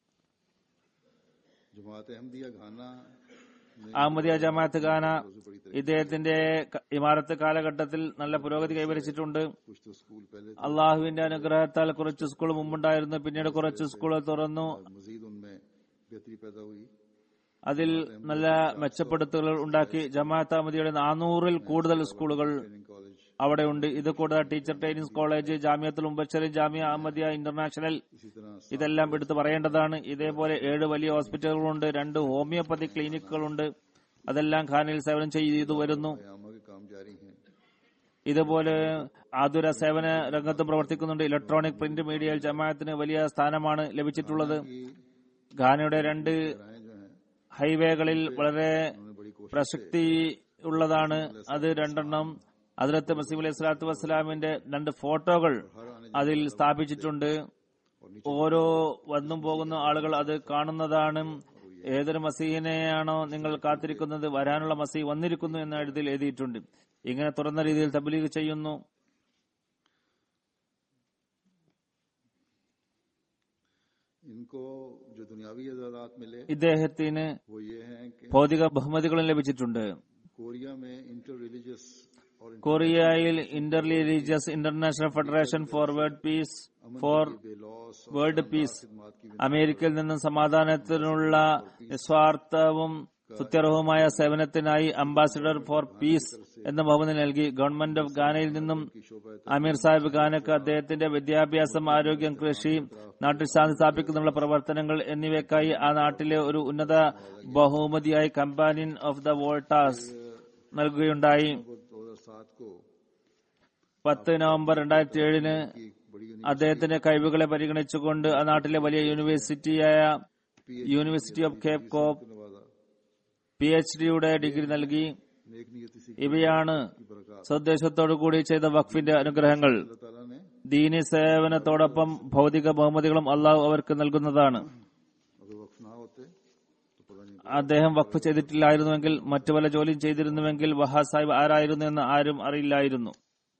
Speaker 2: അഹമ്മദിയ ജമാഅത്ത് ഖാന ഇദ്ദേഹത്തിന്റെ ഇമാരത്ത് കാലഘട്ടത്തിൽ നല്ല പുരോഗതി കൈവരിച്ചിട്ടുണ്ട്. അള്ളാഹുവിന്റെ അനുഗ്രഹത്താൽ കുറച്ച് സ്കൂൾ മുമ്പുണ്ടായിരുന്നു. പിന്നീട് കുറച്ച് സ്കൂളുകൾ തുറന്നു. അതിൽ നല്ല മെച്ചപ്പെടുത്തലുകൾ ഉണ്ടാക്കി. ജമാഅത്ത് അഹമ്മദിയുടെ നാനൂറിൽ കൂടുതൽ സ്കൂളുകൾ അവിടെയുണ്ട്. ഇത് കൂടാതെ ടീച്ചർ ട്രെയിനിങ് കോളേജ്, ജാമിയത്തുൽ മുബശ്ശിർ, ജാമിയ അഹമ്മദിയ ഇന്റർനാഷണൽ, ഇതെല്ലാം എടുത്തു പറയേണ്ടതാണ്. ഇതേപോലെ ഏഴ് വലിയ ഹോസ്പിറ്റലുകളുണ്ട്. രണ്ട് ഹോമിയോപ്പതി ക്ലിനിക്കുകളുണ്ട്. അതെല്ലാം ഖാനയിൽ സേവനം ചെയ്തു വരുന്നു. ഇതുപോലെ ആതുര സേവന രംഗത്ത് പ്രവർത്തിക്കുന്നുണ്ട്. ഇലക്ട്രോണിക് പ്രിന്റ് മീഡിയയിൽ ജമാഅത്തിന് വലിയ സ്ഥാനമാണ് ലഭിച്ചിട്ടുള്ളത്. ഖാനയുടെ രണ്ട് ഹൈവേകളിൽ വളരെ പ്രസക്തി ഉള്ളതാണ്. അത് രണ്ടെണ്ണം ഹദ്റത്ത് മസീഹ് അലൈഹി സ്വലാത്തു വസ്സലാമിന്റെ രണ്ട് ഫോട്ടോകൾ അതിൽ സ്ഥാപിച്ചിട്ടുണ്ട്. ഓരോ വന്നും പോകുന്ന ആളുകൾ അത് കാണുന്നതാണ്. ഏതൊരു മസീഹിനെയാണോ നിങ്ങൾ കാത്തിരിക്കുന്നത്, വരാനുള്ള മസീഹ് വന്നിരിക്കുന്നു എന്ന ഇതിൽ എഴുതിയിട്ടുണ്ട്. ഇങ്ങനെ തുറന്ന രീതിയിൽ തബ്ലീഗ് ചെയ്യുന്നു. ഇദ്ദേഹത്തിന് ഭൗതിക ബഹുമതികളും ലഭിച്ചിട്ടുണ്ട്. കൊറിയയിൽ inter religious international federation for world peace for world peace, അമേരിക്കയിൽ നിന്നും സമാധാനത്തിനുള്ള നിസ്വാർത്ഥവും സുത്യർഹവുമായ സേവനത്തിനായി അംബാസിഡർ ഫോർ പീസ് എന്ന ബഹുമതി നൽകി. ഗവൺമെന്റ് ഓഫ് ഗാനയിൽ നിന്നും അമീർ സാഹിബ് ഖാനക്ക് അദ്ദേഹത്തിന്റെ വിദ്യാഭ്യാസം, ആരോഗ്യം, കൃഷി, നാട്ടിൽ ശാന്തി സ്ഥാപിക്കുന്നതിനുള്ള പ്രവർത്തനങ്ങൾ എന്നിവയ്ക്കായി ആ നാട്ടിലെ ഒരു ഉന്നത ബഹുമതിയായി കമ്പാനിയൻ ഓഫ് ദ വോൾട്ടാസ് നൽകുകയുണ്ടായി. പത്ത് നവംബർ രണ്ടായിരത്തി ഏഴിന് അദ്ദേഹത്തിന്റെ കഴിവുകളെ പരിഗണിച്ചുകൊണ്ട് ആ നാട്ടിലെ വലിയ യൂണിവേഴ്സിറ്റിയായ യൂണിവേഴ്സിറ്റി ഓഫ് കേപ്പ് കോപ്പ് പി എച്ച് ഡിയുടെ ഡിഗ്രി നൽകി. ഇവയാണ് സദ്ദേശത്തോടുകൂടി ചെയ്ത വഖഫിന്റെ അനുഗ്രഹങ്ങൾ. ദീനി സേവനത്തോടൊപ്പം ഭൗതിക ബഹുമതികളും അള്ളാഹു അവർക്ക് നൽകുന്നതാണ്. അദ്ദേഹം വഖഫ് ചെയ്തിട്ടില്ലായിരുന്നുവെങ്കിൽ, മറ്റു വല്ല ജോലിയും ചെയ്തിരുന്നുവെങ്കിൽ വഹാബ് സാഹിബ് ആരായിരുന്നു എന്ന് ആരും അറിയില്ലായിരുന്നു.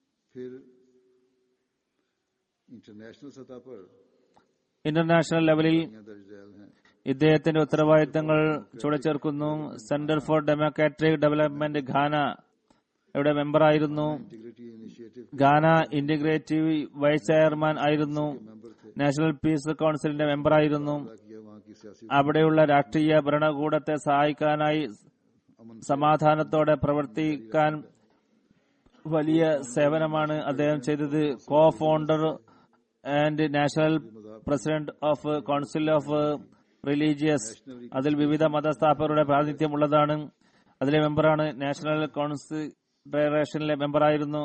Speaker 2: ഇന്റർനാഷണൽ ലെവലിൽ ഇദ്ദേഹത്തിന്റെ ഉത്തരവാദിത്തങ്ങൾ ചുവടെച്ചേർക്കുന്നു. Centre for democratic development Ghana യുടെ മെമ്പറായിരുന്നു. ഘാന ഇന്റഗ്രേറ്റീവ് വൈസ് ചെയർമാൻ ആയിരുന്നു. നാഷണൽ പീസ് കൌൺസിലിന്റെ മെമ്പറായിരുന്നു. അവിടെയുള്ള രാഷ്ട്രീയ ഭരണകൂടത്തെ സഹായിക്കാനായി സമാധാനത്തോടെ പ്രവർത്തിക്കാൻ വലിയ സേവനമാണ് അദ്ദേഹം ചെയ്തത്. Co founder and national president of council of religious, അതിൽ വിവിധ മതസ്ഥാപകരുടെ പ്രാതിനിധ്യം ഉള്ളതാണ്. അതിലെ മെമ്പറാണ്. നാഷണൽ കോൺഫെഡറേഷനിലെ മെമ്പറായിരുന്നു.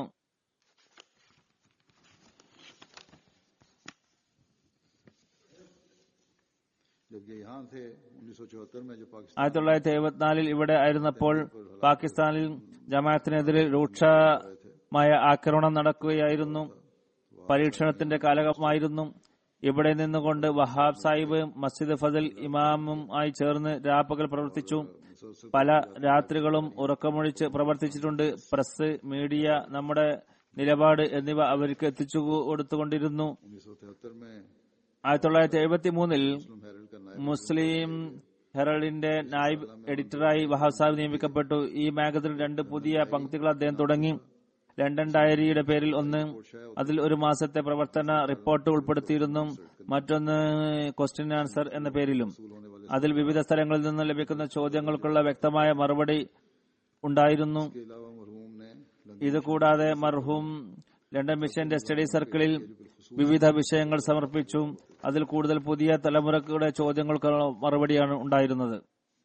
Speaker 2: ആയിരത്തി തൊള്ളായിരത്തി എഴുപത്തിനാലിൽ ഇവിടെ ആയിരുന്നപ്പോൾ പാകിസ്ഥാനിൽ ജമാഅത്തിനെതിരെ രൂക്ഷമായ ആക്രമണം നടക്കുകയായിരുന്നു. പരീക്ഷണത്തിന്റെ കാലഘട്ടമായിരുന്നു. ഇവിടെ നിന്നുകൊണ്ട് വഹാബ് സാഹിബ് മസ്ജിദ് ഫസൽ ഇമാമും ആയി ചേർന്ന് രാപ്പകൽ പ്രവർത്തിച്ചു. പല രാത്രികളും ഉറക്കമൊഴിച്ച് പ്രവർത്തിച്ചിട്ടുണ്ട്. പ്രസ്, മീഡിയ, നമ്മുടെ നിലപാട് എന്നിവ അവർക്ക് എത്തിച്ചു കൊടുത്തുകൊണ്ടിരുന്നു. ആയിരത്തി തൊള്ളായിരത്തി എഴുപത്തി മൂന്നിൽ മുസ്ലിം ഹെറൾഡിന്റെ നായിബ് എഡിറ്ററായി വഹാബ് സാഹിബ് നിയമിക്കപ്പെട്ടു. ഈ മാഗസിനിൽ രണ്ട് പുതിയ പങ്ക്തികൾ അദ്ദേഹം തുടങ്ങി. ലണ്ടൻ ഡയറിയുടെ പേരിൽ ഒന്ന്, അതിൽ ഒരു മാസത്തെ പ്രവർത്തന റിപ്പോർട്ട് ഉൾപ്പെടുത്തിയിരുന്നു. മറ്റൊന്ന് ക്വസ്റ്റ്യൻ ആൻസർ എന്ന പേരിലും. അതിൽ വിവിധ സ്ഥലങ്ങളിൽ നിന്ന് ലഭിക്കുന്ന ചോദ്യങ്ങൾക്കുള്ള വ്യക്തമായ മറുപടി ഉണ്ടായിരുന്നു. ഇതുകൂടാതെ മർഹൂം ലണ്ടൻ മിഷന്റെ സ്റ്റഡി സർക്കിളിൽ വിവിധ വിഷയങ്ങൾ സമർപ്പിച്ചു. അതിൽ കൂടുതൽ പുതിയ തലമുറയുടെ ചോദ്യങ്ങൾക്കുള്ള മറുപടിയാണ് ഉണ്ടായിരുന്നത്.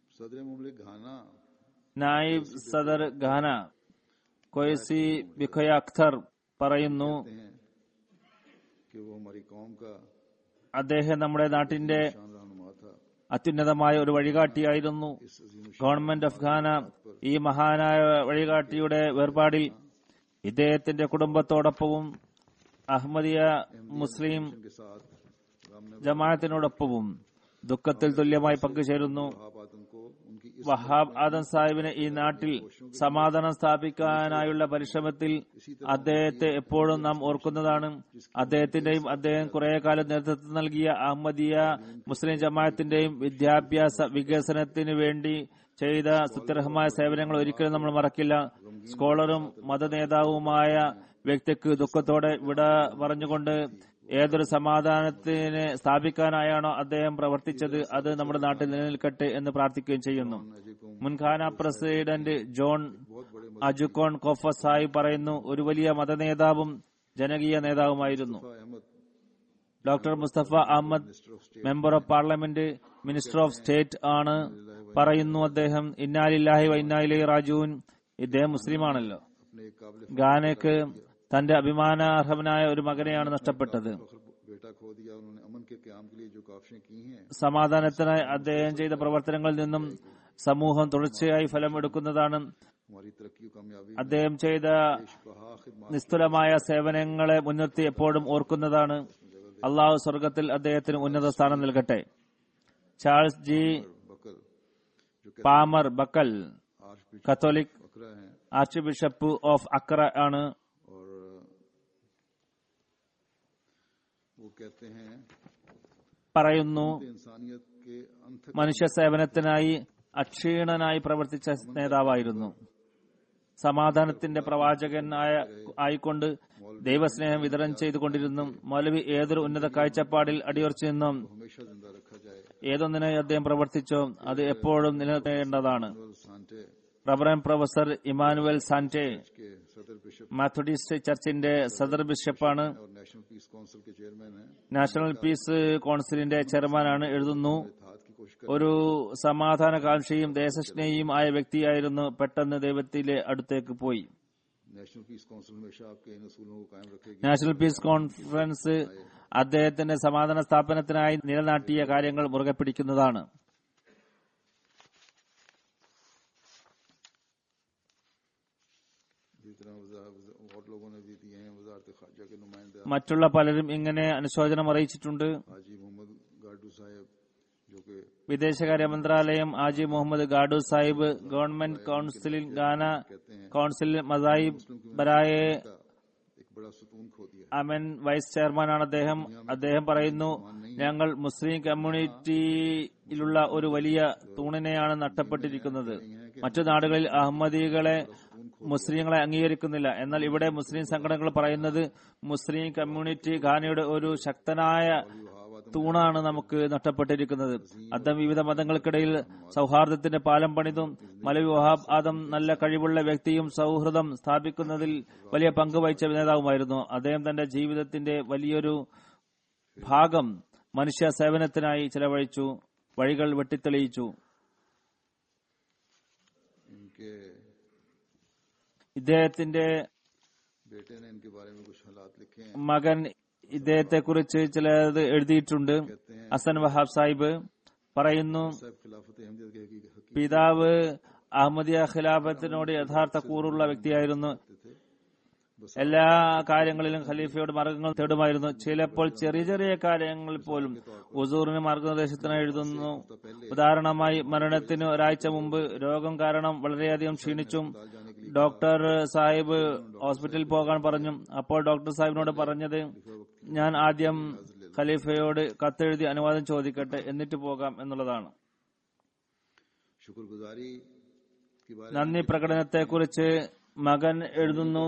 Speaker 2: നായിബ് സദർ ഘാന കൊയ്സി ബിഖയ അഖ്തർ പറയുന്നു, അദ്ദേഹം നമ്മുടെ നാട്ടിന്റെ അത്യുന്നതമായ ഒരു വഴികാട്ടിയായിരുന്നു. ഗവൺമെന്റ് ഓഫ് ഘാന ഈ മഹാനായ വഴികാട്ടിയുടെ വേർപാടിൽ ഇദ്ദേഹത്തിന്റെ കുടുംബത്തോടൊപ്പവും അഹമ്മദിയ മുസ്ലിം ജമാഅത്തിനോടൊപ്പവും ദുഃഖത്തിൽ തുല്യമായി പങ്കുചേരുന്നു. വഹാബ് ആദം സാഹിബിന് ഈ നാട്ടിൽ സമാധാനം സ്ഥാപിക്കാനായുള്ള പരിശ്രമത്തിൽ അദ്ദേഹത്തെ എപ്പോഴും നാം ഓർക്കുന്നതാണ്. അദ്ദേഹത്തിന്റെയും അദ്ദേഹം കുറെ കാലം നേതൃത്വം നൽകിയ അഹമ്മദിയ മുസ്ലിം ജമാഅത്തിന്റെയും വിദ്യാഭ്യാസ വികസനത്തിന് വേണ്ടി ചെയ്ത സ്തുത്യർഹമായ സേവനങ്ങൾ ഒരിക്കലും നമ്മൾ മറക്കില്ല. സ്കോളറും മതനേതാവുമായ വ്യക്തിക്ക് ദുഃഖത്തോടെ വിട പറഞ്ഞുകൊണ്ട് ഏതൊരു സമാധാനത്തിന് സ്ഥാപിക്കാനായാണോ അദ്ദേഹം പ്രവർത്തിച്ചത് അത് നമ്മുടെ നാട്ടിൽ നിലനിൽക്കട്ടെ എന്ന് പ്രാർത്ഥിക്കുകയും ചെയ്യുന്നു. മുൻ Ghana president John Agyekum Kufuor Sahib പറയുന്നു, ഒരു വലിയ മതനേതാവും ജനകീയ നേതാവുമായിരുന്നു. Doctor Mustafa Ahmed member of parliament, minister of state ആണ്. പറയുന്നു അദ്ദേഹം, ഇന്നാലില്ലാഹി വ ഇന്നാ ഇലൈഹി റാജിഊൻ. ഇദ്ദേഹം മുസ്ലിമാണല്ലോ. ഖാനയ്ക്ക് തന്റെ അഭിമാനാർഹനായ ഒരു മകനെയാണ് നഷ്ടപ്പെട്ടത്. സമാധാനത്തിനായി അദ്ദേഹം ചെയ്ത പ്രവർത്തനങ്ങളിൽ നിന്നും സമൂഹം തുടർച്ചയായി ഫലമെടുക്കുന്നതാണ്. അദ്ദേഹം ചെയ്ത നിസ്തുലമായ സേവനങ്ങളെ മുൻനിർത്തി എപ്പോഴും ഓർക്കുന്നതാണ്. അള്ളാഹു സ്വർഗത്തിൽ അദ്ദേഹത്തിന് ഉന്നത സ്ഥാനം നൽകട്ടെ. Charles G Palmer Buckle Catholic archbishop of Accra ആണ്. പറയുന്നു, മനുഷ്യ സേവനത്തിനായി അക്ഷീണനായി പ്രവർത്തിച്ച നേതാവായിരുന്നു. സമാധാനത്തിന്റെ പ്രവാചകനായ ആയിക്കൊണ്ട് ദൈവസ്നേഹം വിതരണം ചെയ്തുകൊണ്ടിരുന്നു. മൗലവി ഏതൊരു ഉന്നത കാഴ്ചപ്പാടിൽ അടിയുറച്ചു നിന്നും ഏതൊന്നിനായി അദ്ദേഹം പ്രവർത്തിച്ചോ അത് എപ്പോഴും നിലനിർത്തേണ്ടതാണ്. Reverend professor Emmanuel Asante Methodist ചർച്ചിന്റെ സദർ ബിഷപ്പാണ്. നാഷണൽ പീസ് കൌൺസിലിന്റെ ചെയർമാനാണ്. എഴുതുന്നു, ഒരു സമാധാനകാംക്ഷിയും ദേശസ്നേഹിയും ആയ വ്യക്തിയായിരുന്നു. പെട്ടെന്ന് ദൈവത്തിലെ അടുത്തേക്ക് പോയി. നാഷണൽ പീസ് കോൺഫറൻസ് അദ്ദേഹത്തിന്റെ സമാധാന സ്ഥാപനത്തിനായി നിലനാട്ടിയ കാര്യങ്ങൾ മുറുകെ പിടിക്കുന്നതാണ്. മറ്റുള്ള പലരും ഇങ്ങനെ അനുശോചനം അറിയിച്ചിട്ടുണ്ട്. വിദേശകാര്യ മന്ത്രാലയം ആജി മുഹമ്മദ് ഗാഡു സാഹിബ്, ഗവൺമെന്റ് കൌൺസിലിൽ ഖാന കൌൺസിൽ മസായിബ് ബരായെ അമൻ വൈസ് ചെയർമാനാണ് അദ്ദേഹം. അദ്ദേഹം പറയുന്നു, ഞങ്ങൾ മുസ്ലിം കമ്മ്യൂണിറ്റിയിലുള്ള ഒരു വലിയ തൂണിനെയാണ് നഷ്ടപ്പെട്ടിരിക്കുന്നത്. മറ്റു നാടുകളിൽ അഹമ്മദികളെ മുസ്ലിങ്ങളെ അംഗീകരിക്കുന്നില്ല. എന്നാൽ ഇവിടെ മുസ്ലിം സംഘടനകൾ പറയുന്നത് മുസ്ലിം കമ്മ്യൂണിറ്റി ഖാനയുടെ ഒരു ശക്തനായ തൂണാണ് നമുക്ക് നഷ്ടപ്പെട്ടിരിക്കുന്നത്. അദ്ദേഹം വിവിധ മതങ്ങൾക്കിടയിൽ സൗഹാർദ്ദത്തിന്റെ പാലം പണിതും മൗലവി വഹാബ് ആദം നല്ല കഴിവുള്ള വ്യക്തിയും സൗഹൃദം സ്ഥാപിക്കുന്നതിൽ വലിയ പങ്ക് വഹിച്ച നേതാവുമായിരുന്നു. അദ്ദേഹം തന്റെ ജീവിതത്തിന്റെ വലിയൊരു ഭാഗം മനുഷ്യ സേവനത്തിനായി ചെലവഴിച്ചു, വഴികൾ വെട്ടിത്തെളിയിച്ചു. ഇദ്ദേഹത്തിന്റെ മകൻ ഇദ്ദേഹത്തെ കുറിച്ച് ചിലത് എഴുതിയിട്ടുണ്ട്. ഹസൻ വഹാബ് സാഹിബ് പറയുന്നു, പിതാവ് അഹമ്മദിയ ഖിലാഫത്തിനോട് യഥാർത്ഥ കൂറുള്ള വ്യക്തിയായിരുന്നു. എല്ലാ കാര്യങ്ങളിലും ഖലീഫയോട് മാർഗങ്ങൾ തേടുമായിരുന്നു. ചിലപ്പോൾ ചെറിയ ചെറിയ കാര്യങ്ങളിൽ പോലും ഉസൂറിന് മാർഗനിർദ്ദേശത്തിനായി എഴുതുന്നു. ഉദാഹരണമായി, മരണത്തിന് ഒരാഴ്ച മുമ്പ് രോഗം കാരണം വളരെയധികം ക്ഷീണിച്ചും ഡോക്ടർ സാഹിബ് ഹോസ്പിറ്റലിൽ പോകാൻ പറഞ്ഞു. അപ്പോൾ ഡോക്ടർ സാഹിബിനോട് പറഞ്ഞത്, ഞാൻ ആദ്യം ഖലീഫയോട് കത്തെഴുതി അനുവാദം ചോദിക്കട്ടെ, എന്നിട്ട് പോകാം എന്നുള്ളതാണ്. നന്ദി പ്രകടനത്തെക്കുറിച്ച് മകൻ എഴുതുന്നു,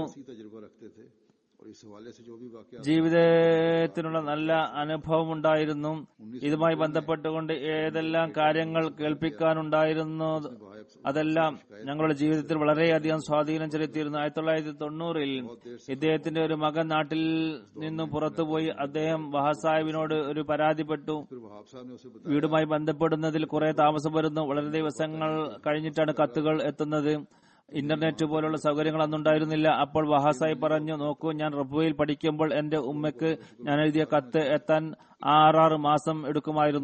Speaker 2: ജീവിതത്തിനുള്ള നല്ല അനുഭവം ഉണ്ടായിരുന്നു. ഇതുമായി ബന്ധപ്പെട്ടുകൊണ്ട് ഏതെല്ലാം കാര്യങ്ങൾ കേൾപ്പിക്കാനുണ്ടായിരുന്നു അതെല്ലാം ഞങ്ങളുടെ ജീവിതത്തിൽ വളരെയധികം സ്വാധീനം ചെലുത്തിയിരുന്നു. ആയിരത്തി തൊള്ളായിരത്തി തൊണ്ണൂറിൽ ഇദ്ദേഹത്തിന്റെ ഒരു മകൻ നാട്ടിൽ നിന്നും പുറത്തുപോയി. അദ്ദേഹം വഹാബ് സാഹിബിനോട് ഒരു പരാതിപ്പെട്ടു. വീടുമായി ബന്ധപ്പെടുന്നതിൽ കുറെ താമസം വരുന്നു. വളരെ ദിവസങ്ങൾ കഴിഞ്ഞിട്ടാണ് കത്തുകൾ എത്തുന്നത്. ഇന്റർനെറ്റ് പോലുള്ള സൗകര്യങ്ങൾ അന്നുണ്ടായിരുന്നില്ല. അപ്പോൾ വഹാബ് സാഹിബ് പറഞ്ഞു, നോക്കൂ, ഞാൻ റബ്ബയിൽ പഠിക്കുമ്പോൾ എന്റെ ഉമ്മയ്ക്ക് ഞാൻ എഴുതിയ കത്ത് എത്താൻ ആറാറ് മാസം എടുക്കുമായിരുന്നു.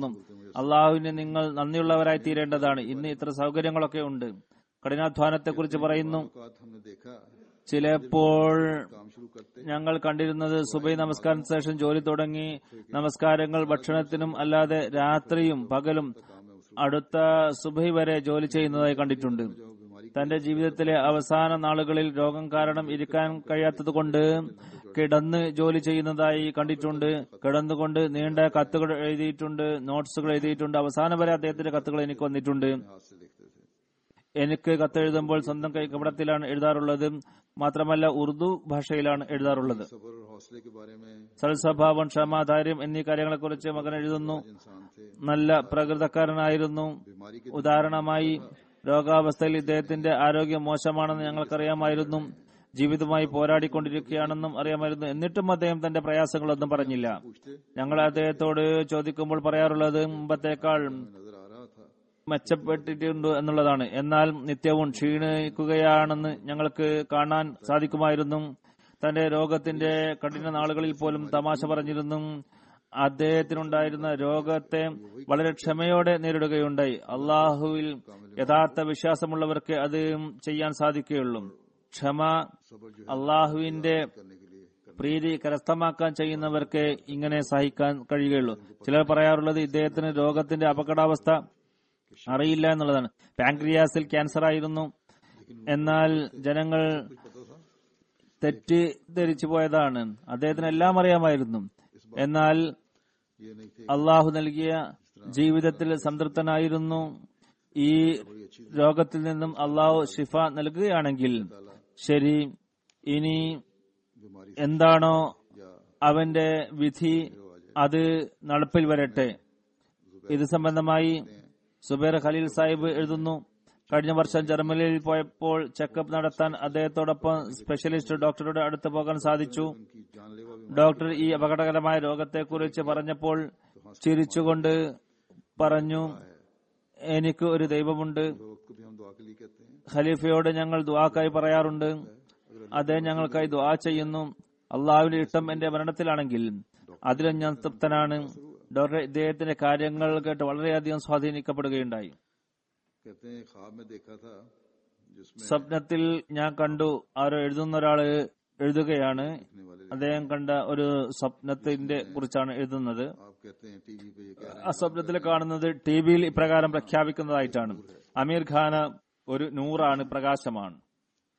Speaker 2: അള്ളാഹുവിന് നിങ്ങൾ നന്ദിയുള്ളവരായി തീരേണ്ടതാണ്. ഇന്ന് ഇത്ര സൗകര്യങ്ങളൊക്കെ ഉണ്ട്. കഠിനാധ്വാനത്തെ കുറിച്ച് പറയുന്നു.
Speaker 1: हमने देखा
Speaker 2: ചിലപ്പോൾ
Speaker 1: काम शुरू करते
Speaker 2: ഞങ്ങൾ കണ്ടിരുന്നത് സുബൈ നമസ്കാരത്തിന് ശേഷം ജോലി തുടങ്ങി നമസ്കാരങ്ങൾ ഭക്ഷണത്തിനും അല്ലാതെ രാത്രിയും പകലും അടുത്ത സുബൈ വരെ ജോലി ചെയ്യുന്നതായി കണ്ടിട്ടുണ്ട്. തന്റെ ജീവിതത്തിലെ അവസാന നാളുകളിൽ രോഗം കാരണം ഇരിക്കാൻ കഴിയാത്തതുകൊണ്ട് കിടന്ന് ജോലി ചെയ്യുന്നതായി കണ്ടിട്ടുണ്ട്. കിടന്നുകൊണ്ട് നീണ്ട കത്തുകൾ എഴുതിയിട്ടുണ്ട്, നോട്ട്സുകൾ എഴുതിയിട്ടുണ്ട്. അവസാനം വരെ അദ്ദേഹത്തിന്റെ കത്തുകൾ എനിക്ക് വന്നിട്ടുണ്ട്.
Speaker 1: हाथ से देखते थे।
Speaker 2: എനിക്ക് കത്തെഴുതുമ്പോൾ സ്വന്തം കൈകപടത്തിലാണ് എഴുതാറുള്ളത്. മാത്രമല്ല ഉറുദു ഭാഷയിലാണ് എഴുതാറുള്ളത്.
Speaker 1: सब्र और हौसले के बारे में
Speaker 2: സൽസ്വഭാവം, ക്ഷമ, ധൈര്യം എന്നീ കാര്യങ്ങളെക്കുറിച്ച് മകൻ എഴുതുന്നു.
Speaker 1: इंसान थे।
Speaker 2: നല്ല പ്രകൃതക്കാരനായിരുന്നു.
Speaker 1: बीमारी के
Speaker 2: ഉദാഹരണമായി രോഗാവസ്ഥയിൽ ഇദ്ദേഹത്തിന്റെ ആരോഗ്യം മോശമാണെന്ന് ഞങ്ങൾക്കറിയാമായിരുന്നു. ജീവിതവുമായി പോരാടിക്കൊണ്ടിരിക്കുകയാണെന്നും അറിയാമായിരുന്നു. എന്നിട്ടും അദ്ദേഹം തന്റെ പ്രയാസങ്ങളൊന്നും പറഞ്ഞില്ല.
Speaker 1: पूछते
Speaker 2: ഞങ്ങൾ അദ്ദേഹത്തോട് ചോദിക്കുമ്പോൾ പറയാറുള്ളത് മുമ്പത്തേക്കാൾ
Speaker 1: नजर आ रहा था।
Speaker 2: മെച്ചപ്പെട്ടിട്ടുണ്ട് എന്നുള്ളതാണ്. എന്നാൽ നിത്യവും ക്ഷീണിക്കുകയാണെന്ന് ഞങ്ങൾക്ക് കാണാൻ സാധിക്കുമായിരുന്നു. തന്റെ രോഗത്തിന്റെ കഠിന നാളുകളിൽ പോലും തമാശ പറഞ്ഞിരുന്നു. അദ്ദേഹത്തിനുണ്ടായിരുന്ന രോഗത്തെ വളരെ ക്ഷമയോടെ നേരിടുകയുണ്ടായി. അള്ളാഹുവിൽ യഥാർത്ഥ വിശ്വാസമുള്ളവർക്ക് അത് ചെയ്യാൻ സാധിക്കുകയുള്ളൂ. ക്ഷമ
Speaker 1: सब्र जो है
Speaker 2: അള്ളാഹുവിന്റെ
Speaker 1: करने के लिए करना।
Speaker 2: പ്രീതി കരസ്ഥമാക്കാൻ ചെയ്യുന്നവർക്ക് ഇങ്ങനെ സഹിക്കാൻ കഴിയുകയുള്ളൂ. ചിലർ പറയാറുള്ളത് ഇദ്ദേഹത്തിന് രോഗത്തിന്റെ അപകടാവസ്ഥ അറിയില്ല എന്നുള്ളതാണ്. പാൻക്രിയാസിൽ ക്യാൻസർ ആയിരുന്നു. എന്നാൽ ജനങ്ങൾ തെറ്റിദ്ധരിച്ചു പോയതാണ്. അദ്ദേഹത്തിന് എല്ലാം അറിയാമായിരുന്നു. എന്നാൽ
Speaker 1: ये नहीं थे
Speaker 2: അള്ളാഹു നൽകിയ ജീവിതത്തിൽ സംതൃപ്തനായിരുന്നു. ഈ രോഗത്തിൽ നിന്നും അള്ളാഹു ഷിഫ നൽകുകയാണെങ്കിൽ ശരി, ഇനി
Speaker 1: बीमारी
Speaker 2: എന്താണോ
Speaker 1: या
Speaker 2: അവന്റെ വിധി അത് നടപ്പിൽ വരട്ടെ. ഇത് സംബന്ധമായി സുബൈർ ഖലീൽ സാഹിബ് എഴുതുന്നു. കഴിഞ്ഞ വർഷം ജർമ്മനിയിൽ പോയപ്പോൾ ചെക്കപ്പ് നടത്താൻ അദ്ദേഹത്തോടൊപ്പം സ്പെഷ്യലിസ്റ്റ് ഡോക്ടറുടെ അടുത്ത് പോകാൻ സാധിച്ചു.
Speaker 1: उनकी जानलेवा बीमारी
Speaker 2: ഡോക്ടർ ഈ അപകടകരമായ രോഗത്തെക്കുറിച്ച് പറഞ്ഞപ്പോൾ ചിരിച്ചുകൊണ്ട് പറഞ്ഞു, എനിക്ക് ഒരു ദൈവമുണ്ട്.
Speaker 1: वक्त को भी हम दुआ के लिए कहते हैं।
Speaker 2: ഖലീഫയോട് ഞങ്ങൾ ദുആക്കായി പറയാറുണ്ട്. അദ്ദേഹം ഞങ്ങൾക്കായി ദുആ ചെയ്യുന്നു. അള്ളാഹുവിന്റെ ഇഷ്ടം എന്റെ മരണത്തിലാണെങ്കിൽ അതിലും ഞാൻ തൃപ്തനാണ്. ഡോക്ടർ ഇദ്ദേഹത്തിന്റെ കാര്യങ്ങൾ കേട്ട് വളരെയധികം സ്വാധീനിക്കപ്പെടുകയുണ്ടായി.
Speaker 1: कहते हैं ख्वाब में देखा था जिसमें
Speaker 2: സ്വപ്നത്തിൽ ഞാൻ കണ്ടു ആരോ എഴുതുന്ന ഒരാള് എഴുതുകയാണ്.
Speaker 1: लिखने वाले
Speaker 2: അദ്ദേഹം കണ്ട ഒരു സ്വപ്നത്തിന്റെ കുറിച്ചാണ് എഴുതുന്നത്.
Speaker 1: आप कहते हैं टीवी पे ये कह रहे
Speaker 2: ആ സ്വപ്നത്തിൽ കാണുന്നത് ടി വിയിൽ ഇപ്രകാരം പ്രഖ്യാപിക്കുന്നതായിട്ടാണ്: അമീർ ഖാൻ ഒരു നൂറാണ്, പ്രകാശമാണ്.
Speaker 1: हैं।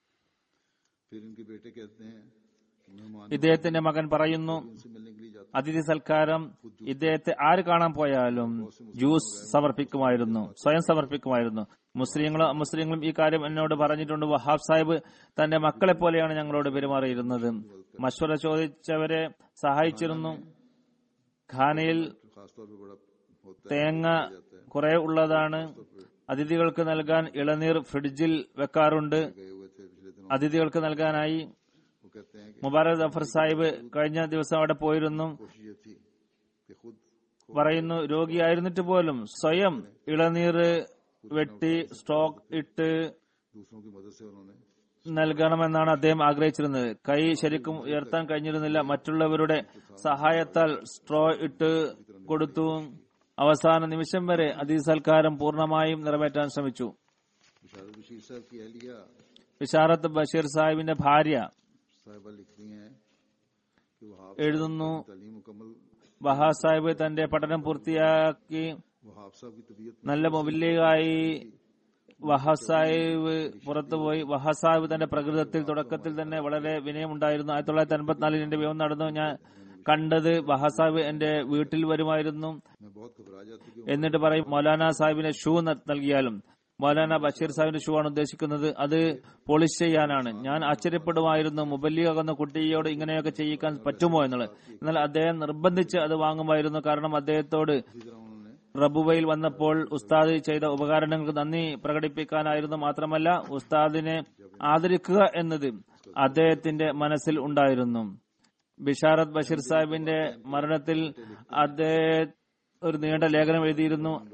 Speaker 1: फिर इनके बेटे कहते हैं कि मेहमान
Speaker 2: ഇദ്ദേഹത്തിന്റെ മകൻ പറയുന്നു,
Speaker 1: इनसे मिलने के लिए जाते
Speaker 2: അതിഥി സൽക്കാരം ഇദ്ദേഹത്തെ ആര് കാണാൻ പോയാലും ജ്യൂസ് സമർപ്പിക്കുമായിരുന്നു, സ്വയം സമർപ്പിക്കുമായിരുന്നു. മുസ്ലിങ്ങളും അമുസ്ലിങ്ങളും ഈ കാര്യം എന്നോട് പറഞ്ഞിട്ടുണ്ട്. വഹാബ് സാഹിബ് തന്റെ മക്കളെ പോലെയാണ് ഞങ്ങളോട് പെരുമാറിയിരുന്നത്. മശ്വര ചോദിച്ചവരെ സഹായിച്ചിരുന്നു. ഖാനയിൽ
Speaker 1: खासतौर पे बड़ा होता है।
Speaker 2: തേങ്ങ കുറെ ഉള്ളതാണ്. അതിഥികൾക്ക് നൽകാൻ ഇളനീർ ഫ്രിഡ്ജിൽ വെക്കാറുണ്ട്.
Speaker 1: गए हुए थे पिछले दिनों।
Speaker 2: അതിഥികൾക്ക് നൽകാനായി
Speaker 1: वो कहते हैं कि
Speaker 2: മുബാരക് ജഫർ സാഹിബ് കഴിഞ്ഞ ദിവസം അവിടെ പോയിരുന്നു.
Speaker 1: कोशिश ये थी कि खुद
Speaker 2: പറയുന്നു, രോഗിയായിരുന്നിട്ട് പോലും സ്വയം ഇളനീർ വെട്ടി സ്റ്റോക്ക് ഇട്ട്
Speaker 1: दूसरों की मदद से उन्होंने
Speaker 2: നൽകണമെന്നാണ് അദ്ദേഹം ആഗ്രഹിച്ചിരുന്നത്. കൈ ശരിക്കും ഉയർത്താൻ കഴിഞ്ഞിരുന്നില്ല. മറ്റുള്ളവരുടെ സഹായത്താൽ സ്ട്രോ ഇട്ട് കൊടുത്തു. അവസാന നിമിഷം വരെ അതിഥി സൽക്കാരം പൂർണ്ണമായും നിറവേറ്റാൻ ശ്രമിച്ചു.
Speaker 1: बिशारत बशीर साहब की अहलिया
Speaker 2: വിശാരത്ത് ബഷീർ സാഹിബിന്റെ ഭാര്യ
Speaker 1: साहिबा लिखती हैं कि वहाब
Speaker 2: എഴുതുന്നു,
Speaker 1: तालीम मुकम्मल
Speaker 2: വഹാബ് സാഹിബ് തന്റെ പഠനം പൂർത്തിയാക്കി
Speaker 1: वहाब साहब की तबीयत
Speaker 2: നല്ല മൊബിലിയായി വഹാബ് സാഹിബ് പുറത്തുപോയി. വഹാബ് സാഹിബ് തന്റെ പ്രകൃതത്തിൽ തുടക്കത്തിൽ തന്നെ വളരെ വിനയമുണ്ടായിരുന്നു. ആയിരത്തി തൊള്ളായിരത്തി അൻപത്തിനാലിൽ എന്റെ വിവാഹം നടന്നു. ഞാൻ കണ്ടത് വഹാബ് സാഹിബ് എന്റെ വീട്ടിൽ വരുമായിരുന്നു.
Speaker 1: मैं बहुत घबरा जाती कि
Speaker 2: എന്നിട്ട് പറയും, മൗലാന സാഹിബിന് ഷൂ ന- നൽകിയാലും മൗലാന ബഷീർ സാഹിബിന്റെ ഷൂ ആണ് ഉദ്ദേശിക്കുന്നത്, അത് പോളിഷ് ചെയ്യാനാണ്. ഞാൻ ആശ്ചര്യപ്പെടുമായിരുന്നു, മുബല്ലിയാകുന്ന കുട്ടിയോട് ഇങ്ങനെയൊക്കെ ചെയ്യിക്കാൻ പറ്റുമോ എന്നുള്ളത്. എന്നാൽ അദ്ദേഹം നിർബന്ധിച്ച് അത് വാങ്ങുമായിരുന്നു. കാരണം അദ്ദേഹത്തോട്
Speaker 1: इसी तरह उन्होंने
Speaker 2: റബുവയിൽ വന്നപ്പോൾ ഉസ്താദ് ചെയ്ത ഉപകാരങ്ങൾക്ക് നന്ദി പ്രകടിപ്പിക്കാനായിരുന്നു. മാത്രമല്ല ഉസ്താദിനെ ആദരിക്കുക എന്നത് അദ്ദേഹത്തിന്റെ മനസ്സിൽ ഉണ്ടായിരുന്നു. ബിഷാരത്ത് ബഷീർ സാഹിബിന്റെ മരണത്തിൽ അദ്ദേഹം ഒരു നീണ്ട ലേഖനം എഴുതിയിരുന്നു.
Speaker 1: लोगों की मदद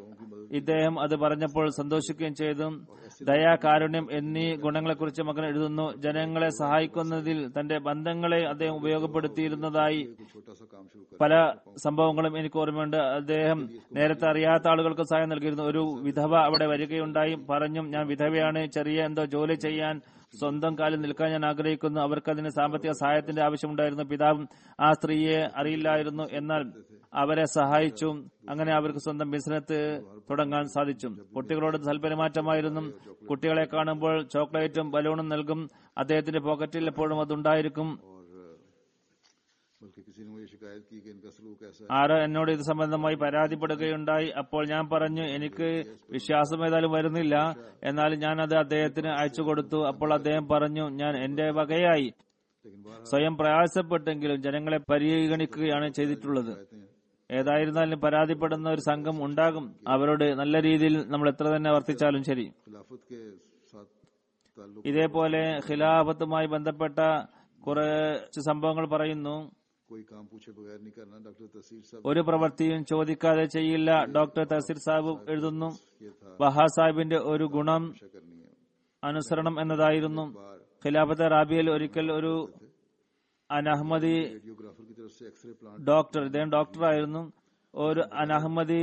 Speaker 2: ഇദ്ദേഹം അത് പറഞ്ഞപ്പോൾ സന്തോഷിക്കുകയും ചെയ്തു. ദയ, കാരുണ്യം എന്നീ ഗുണങ്ങളെക്കുറിച്ച് മകൻ എഴുതുന്നു. ജനങ്ങളെ സഹായിക്കുന്നതിൽ തന്റെ ബന്ധങ്ങളെ അദ്ദേഹം ഉപയോഗപ്പെടുത്തിയിരുന്നതായി
Speaker 1: छोटा सा काम शुरू कर
Speaker 2: പല സംഭവങ്ങളും എനിക്ക് ഓർമ്മയുണ്ട്. അദ്ദേഹം നേരത്തെ അറിയാത്ത ആളുകൾക്ക് സഹായം നൽകിയിരുന്നു. ഒരു വിധവ അവിടെ വരികയുണ്ടായി. പറഞ്ഞു, ഞാൻ വിധവയാണ്, ചെറിയ എന്തോ ജോലി ചെയ്യാൻ സ്വന്തം കാലിൽ നിൽക്കാൻ ഞാൻ ആഗ്രഹിക്കുന്നു. അവർക്ക് അതിന് സാമ്പത്തിക സഹായത്തിന്റെ ആവശ്യമുണ്ടായിരുന്നു. പിതാവും ആ സ്ത്രീയെ അറിയില്ലായിരുന്നു. എന്നാൽ അവരെ സഹായിച്ചു. അങ്ങനെ അവർക്ക് സ്വന്തം ബിസിനസ് തുടങ്ങാൻ സാധിച്ചു. കുട്ടികളോട് താല്പര്യമാറ്റമായിരുന്നു. കുട്ടികളെ കാണുമ്പോൾ ചോക്ലേറ്റും ബലൂണും നൽകും. അദ്ദേഹത്തിന്റെ പോക്കറ്റിൽ എപ്പോഴും അതുണ്ടായിരിക്കും.
Speaker 1: बल्कि किसी ने मुझे शिकायत की कि इनका सलूक ऐसा है
Speaker 2: ആരോ എന്നോട് ഇത് സംബന്ധമായി പരാതിപ്പെടുകയുണ്ടായി. അപ്പോൾ ഞാൻ പറഞ്ഞു, എനിക്ക് വിശ്വാസം ഏതായാലും വരുന്നില്ല, എന്നാലും ഞാൻ അത് അദ്ദേഹത്തിന് അയച്ചു കൊടുത്തു. അപ്പോൾ അദ്ദേഹം പറഞ്ഞു, ഞാൻ എന്റെ വകയായി
Speaker 1: लेकिन बाहर
Speaker 2: സ്വയം പ്രയാസപ്പെട്ടെങ്കിലും ജനങ്ങളെ പരിഗണിക്കുകയാണ് ചെയ്തിട്ടുള്ളത്. ഏതായിരുന്നാലും പരാതിപ്പെടുന്ന ഒരു സംഘം ഉണ്ടാകും. അവരോട് നല്ല രീതിയിൽ നമ്മൾ എത്ര തന്നെ വർത്തിച്ചാലും ശരി.
Speaker 1: खिलाफत के साथ ताल्लुक
Speaker 2: ഇതേപോലെ ഖിലാഫത്തുമായി ബന്ധപ്പെട്ട കുറച്ച് സംഭവങ്ങൾ പറയുന്നു.
Speaker 1: कोई काम पूछे बगैर नहीं करना. डॉक्टर तसीर साहब
Speaker 2: ഒരു പ്രവൃത്തിയും ചോദിക്കാതെ ചെയ്യില്ല. ഡോക്ടർ തസീർ സാഹിബ് എഴുതുന്നു,
Speaker 1: ये था
Speaker 2: വഹാ സാഹിബിന്റെ ഒരു ഗുണം
Speaker 1: हमेशा करनी है.
Speaker 2: അനുസരണം എന്നതായിരുന്നു. ഖിലാഫത്ത് റാബിയയിൽ ഒരിക്കൽ ഒരു അനഹമ്മദി
Speaker 1: रेडियोग्राफर की तरफ से एक्सरे प्लांट
Speaker 2: ഡോക്ടർ, ഇദ്ദേഹം ഡോക്ടറായിരുന്നു, ഒരു അനഹമ്മദി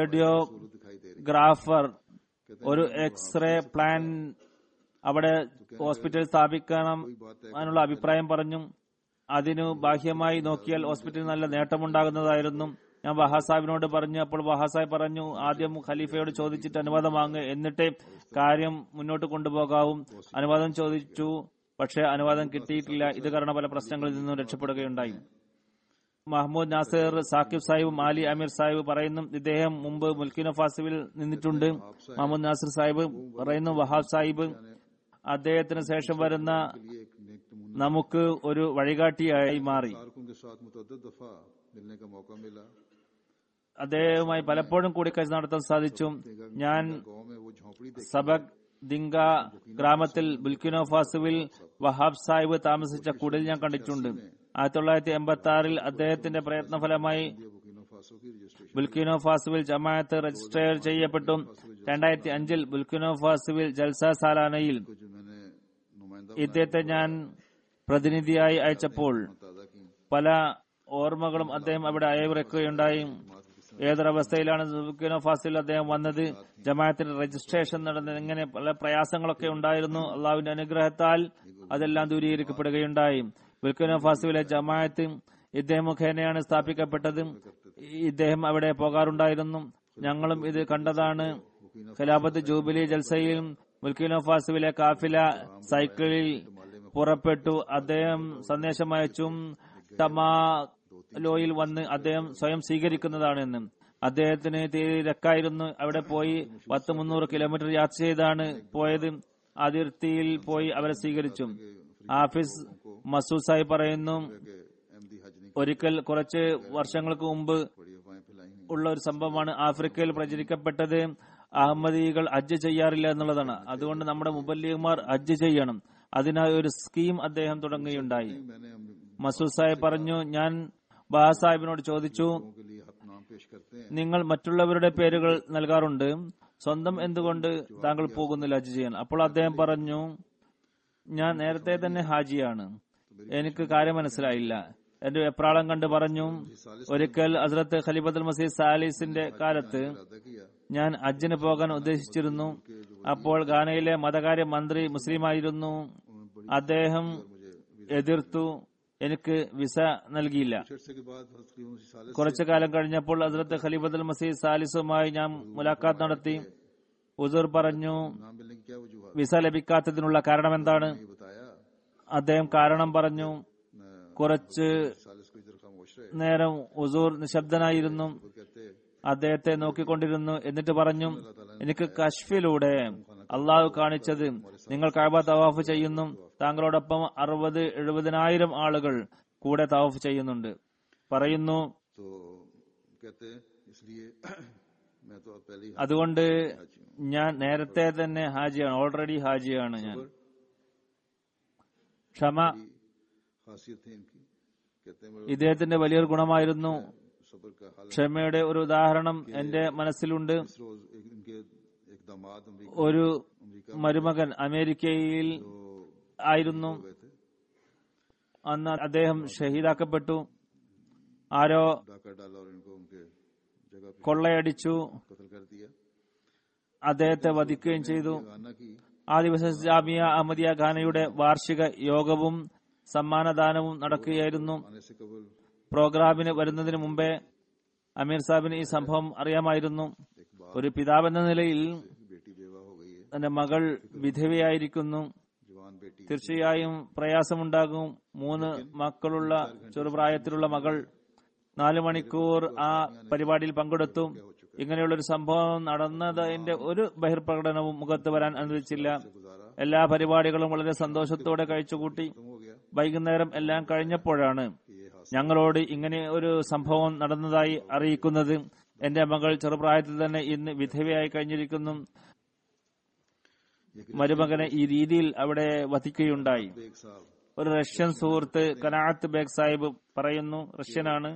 Speaker 1: दिखाई दे रही
Speaker 2: റേഡിയോഗ്രാഫർ ഒരു എക്സ്റേ പ്ലാൻ അവിടെ ഹോസ്പിറ്റൽ സ്ഥാപിക്കണം അതിനുള്ള അഭിപ്രായം പറഞ്ഞു. അതിനു ബാഹ്യമായി നോക്കിയാൽ ഹോസ്പിറ്റലിൽ നല്ല നേട്ടമുണ്ടാകുന്നതായിരുന്നു. ഞാൻ വഹാസാഹിബിനോട് പറഞ്ഞു. അപ്പോൾ വഹാസാഹിബ് പറഞ്ഞു, ആദ്യം ഖലീഫയോട് ചോദിച്ചിട്ട് അനുവാദം വാങ്ങുക, എന്നിട്ട് കാര്യം മുന്നോട്ട് കൊണ്ടുപോകാവും. അനുവാദം ചോദിച്ചു, പക്ഷേ അനുവാദം കിട്ടിയിട്ടില്ല. ഇത് കാരണം പല പ്രശ്നങ്ങളിൽ നിന്നും രക്ഷപ്പെടുകയുണ്ടായി. മഹ്മൂദ് നാസിർ സാക്കിബ് സാഹിബ് മാലി അമീർ സാഹിബ് പറയുന്നു, ഇദ്ദേഹം മുമ്പ് മുൽക്കിനോ ഫാസിബിൽ നിന്നിട്ടുണ്ട്. മഹ്മൂദ് നാസിർ സാഹിബ് പറയുന്നു, വഹാബ് സാഹിബ് അദ്ദേഹത്തിന് ശേഷം വരുന്ന
Speaker 1: लिए एक नेक नमूना
Speaker 2: നമുക്ക് ഒരു വഴികാട്ടിയായി മാറി.
Speaker 1: कारकुन के साथ मुतअद्दिद दफा मिलने का मौका मिला.
Speaker 2: അദ്ദേഹവുമായി പലപ്പോഴും കൂടിക്കാഴ്ച നടത്താൻ സാധിച്ചു. ഞാൻ
Speaker 1: गांव में वो झोंपड़ी देखी
Speaker 2: സബക് ദിങ്ക ഗ്രാമത്തിൽ ബുൽക്കിനോ ഫാസുവിൽ വഹാബ് സാഹിബ് താമസിച്ച കുടിൽ ഞാൻ കണ്ടിട്ടുണ്ട്. ആയിരത്തി തൊള്ളായിരത്തി എൺപത്തി ആറിൽ അദ്ദേഹത്തിന്റെ പ്രയത്നഫലമായി
Speaker 1: बुर्किना फासो की रजिस्ट्रेशन
Speaker 2: ബുൽക്കിനോ ഫാസുവിൽ ജമാഅത്ത് രജിസ്റ്റർ ചെയ്യപ്പെട്ടു. രണ്ടായിരത്തി അഞ്ചിൽ ബുൽക്കിനോ ഫാസുവിൽ ജൽസ സാലാനയിൽ
Speaker 1: को जो मैंने नुमाइंदा
Speaker 2: ഇദ്ദേഹത്തെ ഞാൻ പ്രതിനിധിയായി അയച്ചപ്പോൾ
Speaker 1: ताजा की
Speaker 2: പല ഓർമ്മകളും അദ്ദേഹം അവിടെ അയവിറക്കുകയുണ്ടായി. ഏതൊരവസ്ഥയിലാണ് ബുർക്കിനോ ഫാസിൽ അദ്ദേഹം വന്നത്, ജമാഅത്തിന്റെ രജിസ്ട്രേഷൻ നടന്നത്, എങ്ങനെ പല പ്രയാസങ്ങളൊക്കെ ഉണ്ടായിരുന്നു. അള്ളാഹുവിന്റെ അനുഗ്രഹത്താൽ അതെല്ലാം ദൂരീകരിക്കപ്പെടുകയുണ്ടായി. ബുർക്കിനോ ഫാസിലെ ജമാഅത്ത് ഇദ്ദേഹം മുഖേനയാണ് സ്ഥാപിക്കപ്പെട്ടത്. ഇദ്ദേഹം അവിടെ പോകാറുണ്ടായിരുന്നു. ഞങ്ങളും ഇത് കണ്ടതാണ്. ഖിലാഫത്ത് ജൂബിലി ജൽസയിൽ ബുർക്കിനോ ഫാസിലെ കാഫില സൈക്കിളിൽ പുറപ്പെട്ടു. അദ്ദേഹം സന്ദേശം അയച്ചും ടമാലോയിൽ വന്ന് അദ്ദേഹം സ്വയം സ്വീകരിക്കുന്നതാണ് എന്ന്. അദ്ദേഹത്തിന് തിരക്കായിരുന്നു. അവിടെ പോയി പത്ത് മുന്നൂറ് കിലോമീറ്റർ യാത്ര ചെയ്താണ് പോയത്. അതിർത്തിയിൽ പോയി അവരെ സ്വീകരിച്ചു. ഹാഫിസ് മസൂദ് സാഹിബ് പറയുന്നു,
Speaker 1: के एमडी हज ने
Speaker 2: ഒരിക്കൽ കുറച്ച് വർഷങ്ങൾക്ക് മുമ്പ്
Speaker 1: बड़ी अफवाहें फैलाई हैं.
Speaker 2: ഉള്ള ഒരു സംഭവമാണ് ആഫ്രിക്കയിൽ പ്രചരിക്കപ്പെട്ടത്. അഹമ്മദികൾ ഹജ്ജ് ചെയ്യാറില്ല എന്നുള്ളതാണ്. അതുകൊണ്ട് നമ്മുടെ മുബല്ലിഗ്മാർ ഹജ്ജ് ചെയ്യണം. അതിനായി ഒരു സ്കീം അദ്ദേഹം തുടങ്ങുകയുണ്ടായി.
Speaker 1: मैंने हम
Speaker 2: മസൂദ് സാഹിബ് പറഞ്ഞു, ഞാൻ ബാഹ സാഹിബിനോട് ചോദിച്ചു,
Speaker 1: लोगों के लिए अपना नाम पेश करते हैं.
Speaker 2: നിങ്ങൾ മറ്റുള്ളവരുടെ പേരുകൾ നൽകാറുണ്ട്, സ്വന്തം എന്തുകൊണ്ട് താങ്കൾ പോകുന്നില്ല ഹജ്ജ് ചെയ്യാൻ? അപ്പോൾ അദ്ദേഹം പറഞ്ഞു, ഞാൻ നേരത്തെ തന്നെ ഹാജിയാണ്, എനിക്ക് കാര്യം മനസ്സിലായില്ല. എന്റെ വെപ്രാളം കണ്ട് പറഞ്ഞു, ഒരിക്കൽ ഹസ്രത്ത് ഖലീഫത്തുൽ മസീഹ് സാലിസിന്റെ കാലത്ത്
Speaker 1: अदा किया
Speaker 2: ഞാൻ ഹജ്ജിന് പോകാൻ ഉദ്ദേശിച്ചിരുന്നു. അപ്പോൾ ഗാനയിലെ മതകാര്യ മന്ത്രി മുസ്ലിമായിരുന്നു. അദ്ദേഹം എതിർത്തു, എനിക്ക് വിസ നൽകിയില്ല.
Speaker 1: चर्चे के बाद हज़रत खलीफा मसीह सालिस
Speaker 2: കുറച്ചു കാലം കഴിഞ്ഞപ്പോൾ ഹസ്രത്ത് ഖലീഫത്തുൽ മസീഹ് സാലിസുമായി ഞാൻ മുലാഖാത്ത് നടത്തി. ഉസൂർ പറഞ്ഞു,
Speaker 1: नाम मिलने की क्या वजूहत
Speaker 2: വിസ ലഭിക്കാത്തതിനുള്ള കാരണം എന്താണ്?
Speaker 1: ये बताया.
Speaker 2: അദ്ദേഹം കാരണം പറഞ്ഞു. കുറച്ച്
Speaker 1: सालिस को इधर खामोश रहे.
Speaker 2: നേരം ഉസൂർ നിശബ്ദനായിരുന്നു.
Speaker 1: वो कहते
Speaker 2: അദ്ദേഹത്തെ നോക്കിക്കൊണ്ടിരുന്നു. എന്നിട്ട് പറഞ്ഞു, എനിക്ക് കശ്ഫിലൂടെ അള്ളാഹു കാണിച്ചത് നിങ്ങൾ കഅബ തവാഫ് ചെയ്യുന്നു, താങ്കളോടൊപ്പം അറുപത് എഴുപതിനായിരം ആളുകൾ കൂടെ തവാഫ് ചെയ്യുന്നുണ്ട്. പറയുന്നു,
Speaker 1: तो कहते हैं इसलिए मैं तो पहले ही
Speaker 2: അതുകൊണ്ട് ഞാൻ നേരത്തെ തന്നെ ഹാജിയാണ്, ഓൾറെഡി ഹാജിയാണ് ഞാൻ. ക്ഷമ
Speaker 1: खासियत थी इनकी. कहते हैं
Speaker 2: ഇദ്ദേഹത്തിന്റെ വലിയൊരു ഗുണമായിരുന്നു.
Speaker 1: सब्र का हाल
Speaker 2: ക്ഷമയുടെ ഒരു ഉദാഹരണം എന്റെ മനസ്സിലുണ്ട്.
Speaker 1: इस रोज एक- इनके एक दामाद अमेरिका
Speaker 2: ഒരു
Speaker 1: अमेरिका
Speaker 2: മരുമകൻ അമേരിക്കയിൽ
Speaker 1: जो
Speaker 2: ആയിരുന്നു.
Speaker 1: गए थे,
Speaker 2: അന്ന് അദ്ദേഹം ഷഹീദാക്കപ്പെട്ടു. ആരോ
Speaker 1: डाका डाला और इनको उनके जगह पे
Speaker 2: കൊള്ളയടിച്ചു
Speaker 1: कत्ल कर दिया।
Speaker 2: അദ്ദേഹത്തെ വധിക്കുകയും ചെയ്തു.
Speaker 1: गाना की
Speaker 2: ആ ദിവസം ജാമിയ അഹമ്മദിയ ഖാനയുടെ വാർഷിക യോഗവും സമ്മാനദാനവും നടക്കുകയായിരുന്നു.
Speaker 1: आने से कबल
Speaker 2: പ്രോഗ്രാമിന് വരുന്നതിന് മുമ്പേ അമീർ സാഹിബിന് ഈ സംഭവം അറിയാമായിരുന്നു.
Speaker 1: एक बाप
Speaker 2: ഒരു പിതാവെന്ന നിലയിൽ
Speaker 1: की बेटी बेवा हो गई है,
Speaker 2: തന്റെ മകൾ വിധവയായിരിക്കുന്നു.
Speaker 1: जवान बेटी
Speaker 2: തീർച്ചയായും പ്രയാസമുണ്ടാകും. മൂന്ന് മക്കളുള്ള ചെറുപ്രായത്തിലുള്ള മകൾ നാല് മണിക്കൂർ ആ പരിപാടിയിൽ പങ്കെടുത്തു. ഇങ്ങനെയുള്ളൊരു സംഭവം നടന്നതിന്റെ ഒരു ബഹിർപ്രകടനവും മുഖത്ത് വരാൻ അനുവദിച്ചില്ല.
Speaker 1: गुजारा
Speaker 2: എല്ലാ പരിപാടികളും വളരെ സന്തോഷത്തോടെ കഴിച്ചുകൂട്ടി.
Speaker 1: खत्म हो गया
Speaker 2: വൈകുന്നേരം എല്ലാം കഴിഞ്ഞപ്പോഴാണ്
Speaker 1: कि ये हादसा
Speaker 2: ഞങ്ങളോട് ഇങ്ങനെ ഒരു സംഭവം നടന്നതായി അറിയിക്കുന്നത്. എന്റെ മകൾ ചെറുപ്രായത്തിൽ തന്നെ ഇന്ന് വിധവയായി കഴിഞ്ഞിരിക്കുന്നു. മരുമകനെ ഈ രീതിയിൽ അവിടെ വധിക്കുകയുണ്ടായി.
Speaker 1: बेग साहब
Speaker 2: ഒരു റഷ്യൻ സുഹൃത്ത് കനാത്ത് ബേഗ് സാഹിബ് പറയുന്നു, റഷ്യനാണ്.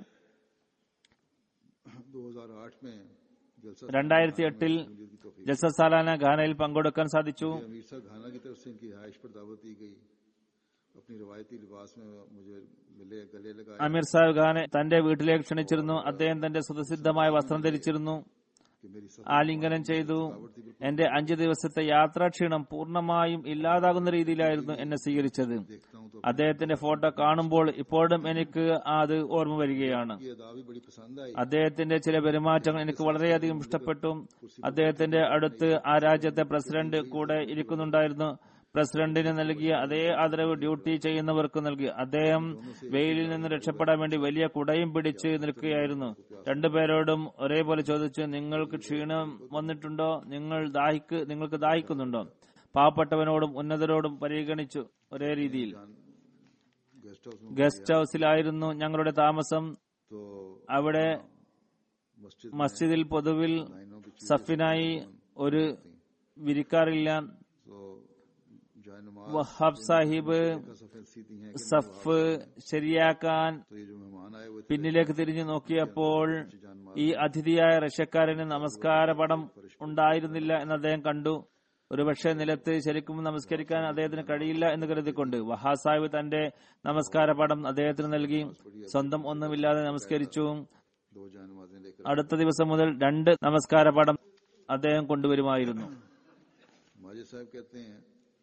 Speaker 1: दो हज़ार आठ में जलसा
Speaker 2: രണ്ടായിരത്തി എട്ടിൽ
Speaker 1: की तौफीक
Speaker 2: ജൽസ സാലാന ഖാനയിൽ പങ്കെടുക്കാൻ സാധിച്ചു.
Speaker 1: अमीर साहब घाना की तरफ से इनकी रिहाइश पर दावत दी गई। अपनी रवायती लिबास में मुझे मिले, गले लगाए
Speaker 2: അമീർ സാഹിബ് ഖാനെ തന്റെ വീട്ടിലേക്ക് ക്ഷണിച്ചിരുന്നു. അദ്ദേഹം തന്റെ സ്വതസിദ്ധമായ വസ്ത്രം ധരിച്ചിരുന്നു.
Speaker 1: कि मेरी सब
Speaker 2: ആലിംഗനം ചെയ്തു. എന്റെ അഞ്ചു ദിവസത്തെ യാത്രാക്ഷീണം പൂർണ്ണമായും ഇല്ലാതാകുന്ന രീതിയിലായിരുന്നു എന്നെ സ്വീകരിച്ചത്.
Speaker 1: देखता हूँ तो
Speaker 2: അദ്ദേഹത്തിന്റെ ഫോട്ടോ കാണുമ്പോൾ ഇപ്പോഴും എനിക്ക് അത് ഓർമ്മ വരികയാണ്.
Speaker 1: ये अदा भी बड़ी पसंद आई।
Speaker 2: അദ്ദേഹത്തിന്റെ ചില പെരുമാറ്റങ്ങൾ എനിക്ക് വളരെയധികം ഇഷ്ടപ്പെട്ടു. അദ്ദേഹത്തിന്റെ അടുത്ത് ആ രാജ്യത്തെ പ്രസിഡന്റ് കൂടെ ഇരിക്കുന്നുണ്ടായിരുന്നു. പ്രസിഡന്റിന് നൽകിയ അതേ ആദരവ് ഡ്യൂട്ടി ചെയ്യുന്നവർക്ക് നൽകി. അദ്ദേഹം വെയിലിൽ നിന്ന് രക്ഷപ്പെടാൻ വേണ്ടി വലിയ കുടയും പിടിച്ച് നിൽക്കുകയായിരുന്നു. രണ്ടുപേരോടും ഒരേപോലെ ചോദിച്ചു, നിങ്ങൾക്ക് ക്ഷീണം വന്നിട്ടുണ്ടോ? നിങ്ങൾ ദാഹിക്ക് നിങ്ങൾക്ക് ദാഹിക്കുന്നുണ്ടോ? പാവപ്പെട്ടവനോടും ഉന്നതരോടും പരിഗണിച്ചു ഒരേ രീതിയിൽ.
Speaker 1: गेस्ट हाउस में
Speaker 2: ഗസ്റ്റ് ഹൌസിലായിരുന്നു ഞങ്ങളുടെ താമസം.
Speaker 1: तो
Speaker 2: അവിടെ
Speaker 1: मस्जिद
Speaker 2: മസ്ജിദിൽ പൊതുവിൽ
Speaker 1: लाइनों बिछी
Speaker 2: सफिനായി ഒരു വിരിക്കാറില്ല.
Speaker 1: तो जाए नमाज
Speaker 2: വഹാബ് സാഹിബ്
Speaker 1: का सफेद सीधी हैं कि
Speaker 2: സഫ് ശരിയാക്കാൻ
Speaker 1: तो ये जो मेहमान आए हुए थे
Speaker 2: പിന്നിലേക്ക് തിരിഞ്ഞു നോക്കിയപ്പോൾ ഈ അതിഥിയായ റഷ്യക്കാരന് നമസ്കാര പടം ഉണ്ടായിരുന്നില്ല എന്ന് അദ്ദേഹം കണ്ടു. ഒരുപക്ഷെ നിലത്ത് ശരിക്കും നമസ്കരിക്കാൻ അദ്ദേഹത്തിന് കഴിയില്ല എന്ന് കരുതിക്കൊണ്ട് വഹാബ് സാഹിബ് തന്റെ നമസ്കാര പടം അദ്ദേഹത്തിന് നൽകി. സ്വന്തം ഒന്നുമില്ലാതെ നമസ്കരിച്ചു.
Speaker 1: दो जाए नमाजें लेकर
Speaker 2: അടുത്ത ദിവസം മുതൽ രണ്ട് നമസ്കാര പടം അദ്ദേഹം കൊണ്ടുവരുമായിരുന്നു.
Speaker 1: माजिद साहब कहते हैं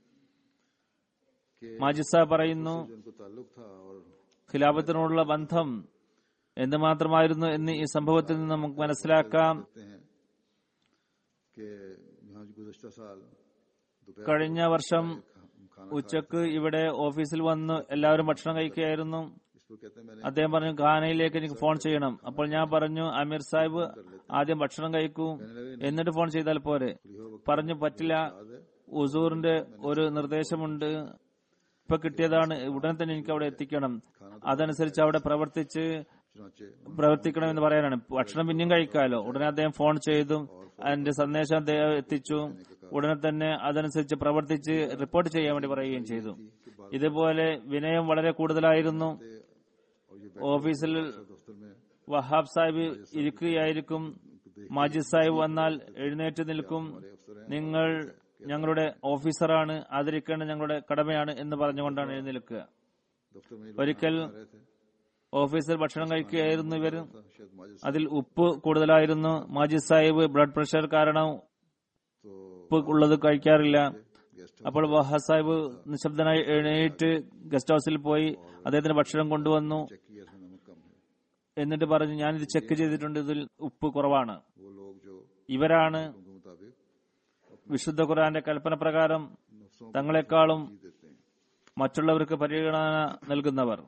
Speaker 1: कि
Speaker 2: മാജിദ് സാഹിബ് പറയുന്നു,
Speaker 1: जो उनको ताल्लुक था और
Speaker 2: ഖിലാഫത്തിനോടുള്ള ബന്ധം എന്തുമാത്രമായിരുന്നു എന്ന് ഈ സംഭവത്തിൽ നിന്ന് നമുക്ക് മനസ്സിലാക്കാം.
Speaker 1: कहते हैं कि यहाँ गुज़श्ता साल दोपहर
Speaker 2: കഴിഞ്ഞ വർഷം
Speaker 1: खाना
Speaker 2: ഉച്ചക്ക് ഇവിടെ ഓഫീസിൽ വന്ന് എല്ലാവരും ഭക്ഷണം കഴിക്കുകയായിരുന്നു.
Speaker 1: इस पर कहते हैं मैंने
Speaker 2: അദ്ദേഹം പറഞ്ഞു, ഖാനയിലേക്ക് എനിക്ക് ഫോൺ ചെയ്യണം. അപ്പോൾ ഞാൻ പറഞ്ഞു, അമീർ സാഹിബ് ആദ്യം ഭക്ഷണം കഴിക്കൂ, എന്നിട്ട് ഫോൺ ചെയ്താൽ പോരെ. പറഞ്ഞു, പറ്റില്ല, ഉസൂറിന്റെ ഒരു നിർദ്ദേശമുണ്ട്, ഇപ്പൊ കിട്ടിയതാണ്, ഉടനെ തന്നെ എനിക്ക് അവിടെ എത്തിക്കണം, അതനുസരിച്ച് അവിടെ പ്രവർത്തിച്ച്
Speaker 1: चुनाचे
Speaker 2: പ്രവർത്തിക്കണമെന്ന് പറയാനാണ്. ഭക്ഷണം പിന്നെയും കഴിക്കാമല്ലോ. ഉടനെ അദ്ദേഹം ഫോൺ ചെയ്തു, അതിന്റെ സന്ദേശം അദ്ദേഹം എത്തിച്ചു. ഉടനെ തന്നെ അതനുസരിച്ച് പ്രവർത്തിച്ച് റിപ്പോർട്ട് ചെയ്യാൻ വേണ്ടി പറയുകയും ചെയ്തു. ഇതുപോലെ വിനയം വളരെ കൂടുതലായിരുന്നു.
Speaker 1: और ये
Speaker 2: ഓഫീസിൽ
Speaker 1: दफ्तर में
Speaker 2: വഹാബ് സാഹിബ് ഇരിക്കുകയായിരിക്കും. മാജിദ് സാഹിബ് വന്നാൽ എഴുന്നേറ്റ് നിൽക്കും. നിങ്ങൾ ഞങ്ങളുടെ ഓഫീസറാണ്, ആദരിക്കേണ്ട ഞങ്ങളുടെ കടമയാണ് എന്ന് പറഞ്ഞുകൊണ്ടാണ് എഴുന്നേൽക്കുക.
Speaker 1: दफ्तर में
Speaker 2: ഒരിക്കൽ
Speaker 1: रहे थे
Speaker 2: ഓഫീസിൽ ഭക്ഷണം കഴിക്കുകയായിരുന്നു ഇവർ.
Speaker 1: शायद माजिद
Speaker 2: അതിൽ ഉപ്പ് കൂടുതലായിരുന്നു. മാജിദ് സാഹിബ് ബ്ലഡ് പ്രഷർ കാരണം
Speaker 1: तो
Speaker 2: ഉപ്പ് ഉള്ളത് കഴിക്കാറില്ല.
Speaker 1: गेस्ट
Speaker 2: അപ്പോൾ വഹാബ് സാഹിബ് നിശബ്ദനായി എഴുന്നേറ്റ് ഗസ്റ്റ് ഹൌസിൽ പോയി അദ്ദേഹത്തിന് ഭക്ഷണം കൊണ്ടുവന്നു.
Speaker 1: चेक किया था नमक कम है।
Speaker 2: എന്നിട്ട് പറഞ്ഞു, ഞാനിത് ചെക്ക് ചെയ്തിട്ടുണ്ട്, ഇതിൽ ഉപ്പ് കുറവാണ്.
Speaker 1: वो लोग जो
Speaker 2: ഇവരാണ്
Speaker 1: उनके मुताबिक
Speaker 2: വിശുദ്ധ ഖുർആന്റെ കൽപ്പന പ്രകാരം
Speaker 1: नफ्सों को
Speaker 2: തങ്ങളെക്കാളും
Speaker 1: चीज देते हैं।
Speaker 2: മറ്റുള്ളവർക്ക് പരിഗണന നൽകുന്നവർ.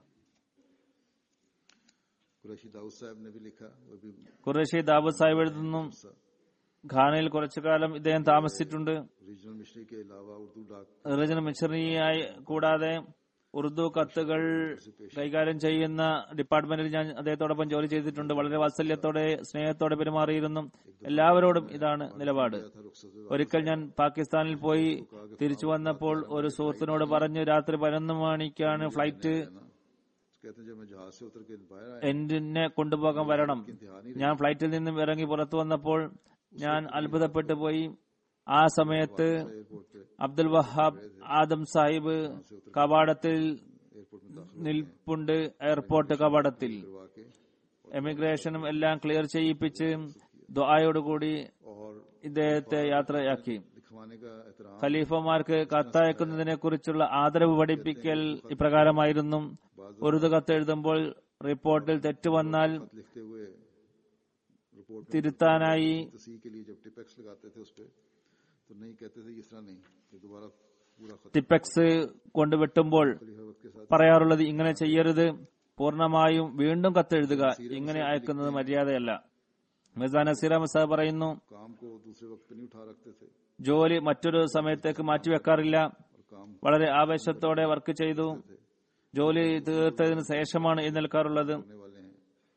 Speaker 1: कुरैशी दाऊद साहब ने भी लिखा, वो भी
Speaker 2: ഖുറൈശി ദാവൂദ് സാഹിബ് എഴുതുന്നു, ഖാനയിൽ കുറച്ചു കാലം ഇദ്ദേഹം താമസിച്ചിട്ടുണ്ട്.
Speaker 1: रीजनल मिशनरी के अलावा उर्दू डाक
Speaker 2: റീജിയണൽ മിഷണറിയായി കൂടാതെ ഉറുദു കത്തുകൾ കൈകാര്യം ചെയ്യുന്ന ഡിപ്പാർട്ട്മെന്റിൽ ഞാൻ അദ്ദേഹത്തോടൊപ്പം ജോലി ചെയ്തിട്ടുണ്ട്. വളരെ വാത്സല്യത്തോടെ സ്നേഹത്തോടെ പെരുമാറിയിരുന്നു. എല്ലാവരോടും ഇതാണ് നിലപാട്.
Speaker 1: था रुखसत
Speaker 2: ഒരിക്കൽ ഞാൻ പാകിസ്ഥാനിൽ പോയി തിരിച്ചു വന്നപ്പോൾ ഒരു സുഹൃത്തിനോട് പറഞ്ഞു, രാത്രി പതിനൊന്ന് മണിക്കാണ് ഫ്ലൈറ്റ്,
Speaker 1: कहते हैं जब मैं जहाज से उतर के बाहर आया
Speaker 2: എന്നെ കൊണ്ടുപോകാൻ വരണം. ഞാൻ ഫ്ലൈറ്റിൽ നിന്നും ഇറങ്ങി പുറത്തു വന്നപ്പോൾ ഞാൻ അത്ഭുതപ്പെട്ടു പോയി. ആ സമയത്ത്
Speaker 1: एयरपोर्ट पे
Speaker 2: അബ്ദുൽ വഹാബ് ആദം സാഹിബ് കവാടത്തിൽ
Speaker 1: एयरपोर्ट में दाखिल
Speaker 2: നിൽപ്പുണ്ട്. എയർപോർട്ട് കവാടത്തിൽ
Speaker 1: करवा के
Speaker 2: എമിഗ്രേഷനും എല്ലാം ക്ലിയർ ചെയ്യിപ്പിച്ച് ദുആയോടുകൂടി
Speaker 1: और
Speaker 2: ഇദ്ദേഹത്തെ യാത്രയാക്കി.
Speaker 1: लिखवाने का एहतराम
Speaker 2: ഖലീഫമാർക്ക് കത്തയക്കുന്നതിനെ കുറിച്ചുള്ള ആദരവ് പഠിപ്പിക്കൽ ഇപ്രകാരമായിരുന്നു. ഉറുദു കത്ത് എഴുതുമ്പോൾ റിപ്പോർട്ടിൽ തെറ്റ് വന്നാൽ
Speaker 1: लिखते हुए रिपोर्ट में
Speaker 2: തിരുത്താനായി
Speaker 1: तस्हीह के लिए जब टिपेक्स लगाते थे उस पे तो नहीं कहते थे इस तरह नहीं कि दोबारा पूरा खत
Speaker 2: ടിപ്പെക്സ് കൊണ്ട് വെട്ടുമ്പോൾ
Speaker 1: खलीफा वक्त के साथ
Speaker 2: പറയാറുള്ളത് ഇങ്ങനെ ചെയ്യരുത്, പൂർണ്ണമായും വീണ്ടും കത്തെഴുതുക, ഇങ്ങനെ അയക്കുന്നത് മര്യാദയല്ല. മിർസാ നസീർ അഹമ്മദ് സാഹിബ് പറയുന്നു,
Speaker 1: काम को दूसरे वक्त पे नहीं उठा रखते थे
Speaker 2: ജോലി മറ്റൊരു സമയത്തേക്ക് മാറ്റിവെക്കാറില്ല.
Speaker 1: और काम
Speaker 2: വളരെ ആവേശത്തോടെ വർക്ക് ചെയ്തു. ജോലി തീർത്തതിന് ശേഷമാണ് എഴുന്നേൽക്കാറുള്ളത്.
Speaker 1: करने वाले हैं.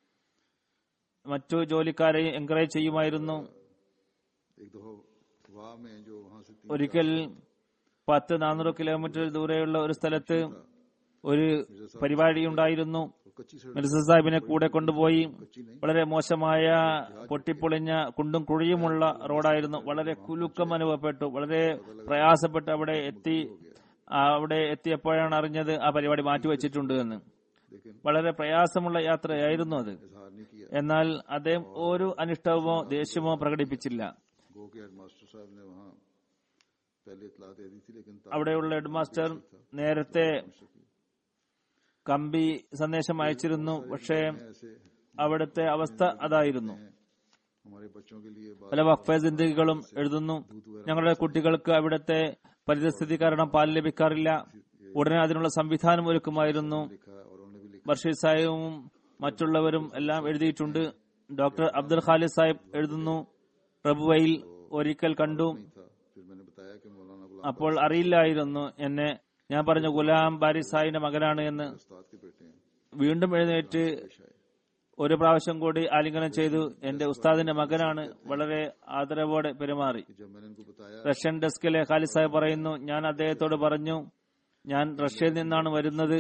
Speaker 2: മറ്റു ജോലിക്കാരെയും എൻകറേജ് ചെയ്യുമായിരുന്നു.
Speaker 1: एक दफा वाह में जो वहां से तीन
Speaker 2: ഒരിക്കൽ പത്ത് നാനൂറ് കിലോമീറ്റർ ദൂരെയുള്ള ഒരു സ്ഥലത്ത് ഒരു പരിപാടിയുണ്ടായിരുന്നു.
Speaker 1: और कच्ची सड़क
Speaker 2: മിർസ സാഹിബിനെ കൂടെ കൊണ്ടുപോയി.
Speaker 1: कच्ची नहीं
Speaker 2: വളരെ മോശമായ പൊട്ടിപ്പൊളിഞ്ഞ കുണ്ടും കുഴിയുമുള്ള റോഡായിരുന്നു. വളരെ കുലുക്കം അനുഭവപ്പെട്ടു. വളരെ പ്രയാസപ്പെട്ട് അവിടെ എത്തി. അവിടെ എത്തിയപ്പോഴാണ് അറിഞ്ഞത് ആ പരിപാടി മാറ്റിവെച്ചിട്ടുണ്ട് എന്ന്.
Speaker 1: लेकिन
Speaker 2: വളരെ പ്രയാസമുള്ള യാത്രയായിരുന്നു അത്.
Speaker 1: इजहार नहीं किया.
Speaker 2: എന്നാൽ അദ്ദേഹം ഒരു അനിഷ്ടമോ ദേഷ്യമോ പ്രകടിപ്പിച്ചില്ല.
Speaker 1: गो के हेडमास्टर साहब ने वहां पहले इतला दे दी थी लेकिन
Speaker 2: അവിടെയുള്ള ഹെഡ് മാസ്റ്റർ നേരത്തെ കമ്പി സന്ദേശം അയച്ചിരുന്നു. പക്ഷേ
Speaker 1: ऐसे
Speaker 2: അവിടുത്തെ അവസ്ഥ അതായിരുന്നു.
Speaker 1: हमारे बच्चों के लिए बात
Speaker 2: പല വഖഫെ ജിന്ദഗികളും എഴുതുന്നു, ഞങ്ങളുടെ കുട്ടികൾക്ക് അവിടുത്തെ പരിസ്ഥിതി കാരണം പാൽ ലഭിക്കാറില്ല. ഉടനെ അതിനുള്ള സംവിധാനം ഒരുക്കുമായിരുന്നു.
Speaker 1: लिखा और उन्होंने भी लिखा
Speaker 2: ബഷീർ സാഹിബും മറ്റുള്ളവരും എല്ലാം എഴുതിയിട്ടുണ്ട്. ഡോക്ടർ അബ്ദുൽ ഖാലിദ് സാഹിബ് എഴുതുന്നു, പ്രഭുവയിൽ ഒരിക്കൽ കണ്ടു.
Speaker 1: नहीं था. फिर मैंने बताया कि मौलाना गुलाम
Speaker 2: അപ്പോൾ അറിയില്ലായിരുന്നു എന്നെ. ഞാൻ പറഞ്ഞു ഗുലാം ബാരി സാഹിബിന്റെ മകനാണ് എന്ന്.
Speaker 1: उस्ताद के बेटे हैं.
Speaker 2: വീണ്ടും എഴുന്നേറ്റ് ഒരു പ്രാവശ്യം കൂടി ആലിംഗനം ചെയ്തു. എന്റെ ഉസ്താദിന്റെ മകനാണ്. വളരെ ആദരവോടെ പെരുമാറി.
Speaker 1: कि जब मैंने इनको बताया
Speaker 2: റഷ്യൻ ഡെസ്കിലെ ഖാലിദ് സാഹിബ് പറയുന്നു, ഞാൻ അദ്ദേഹത്തോട് പറഞ്ഞു, ഞാൻ റഷ്യയിൽ നിന്നാണ് വരുന്നത്.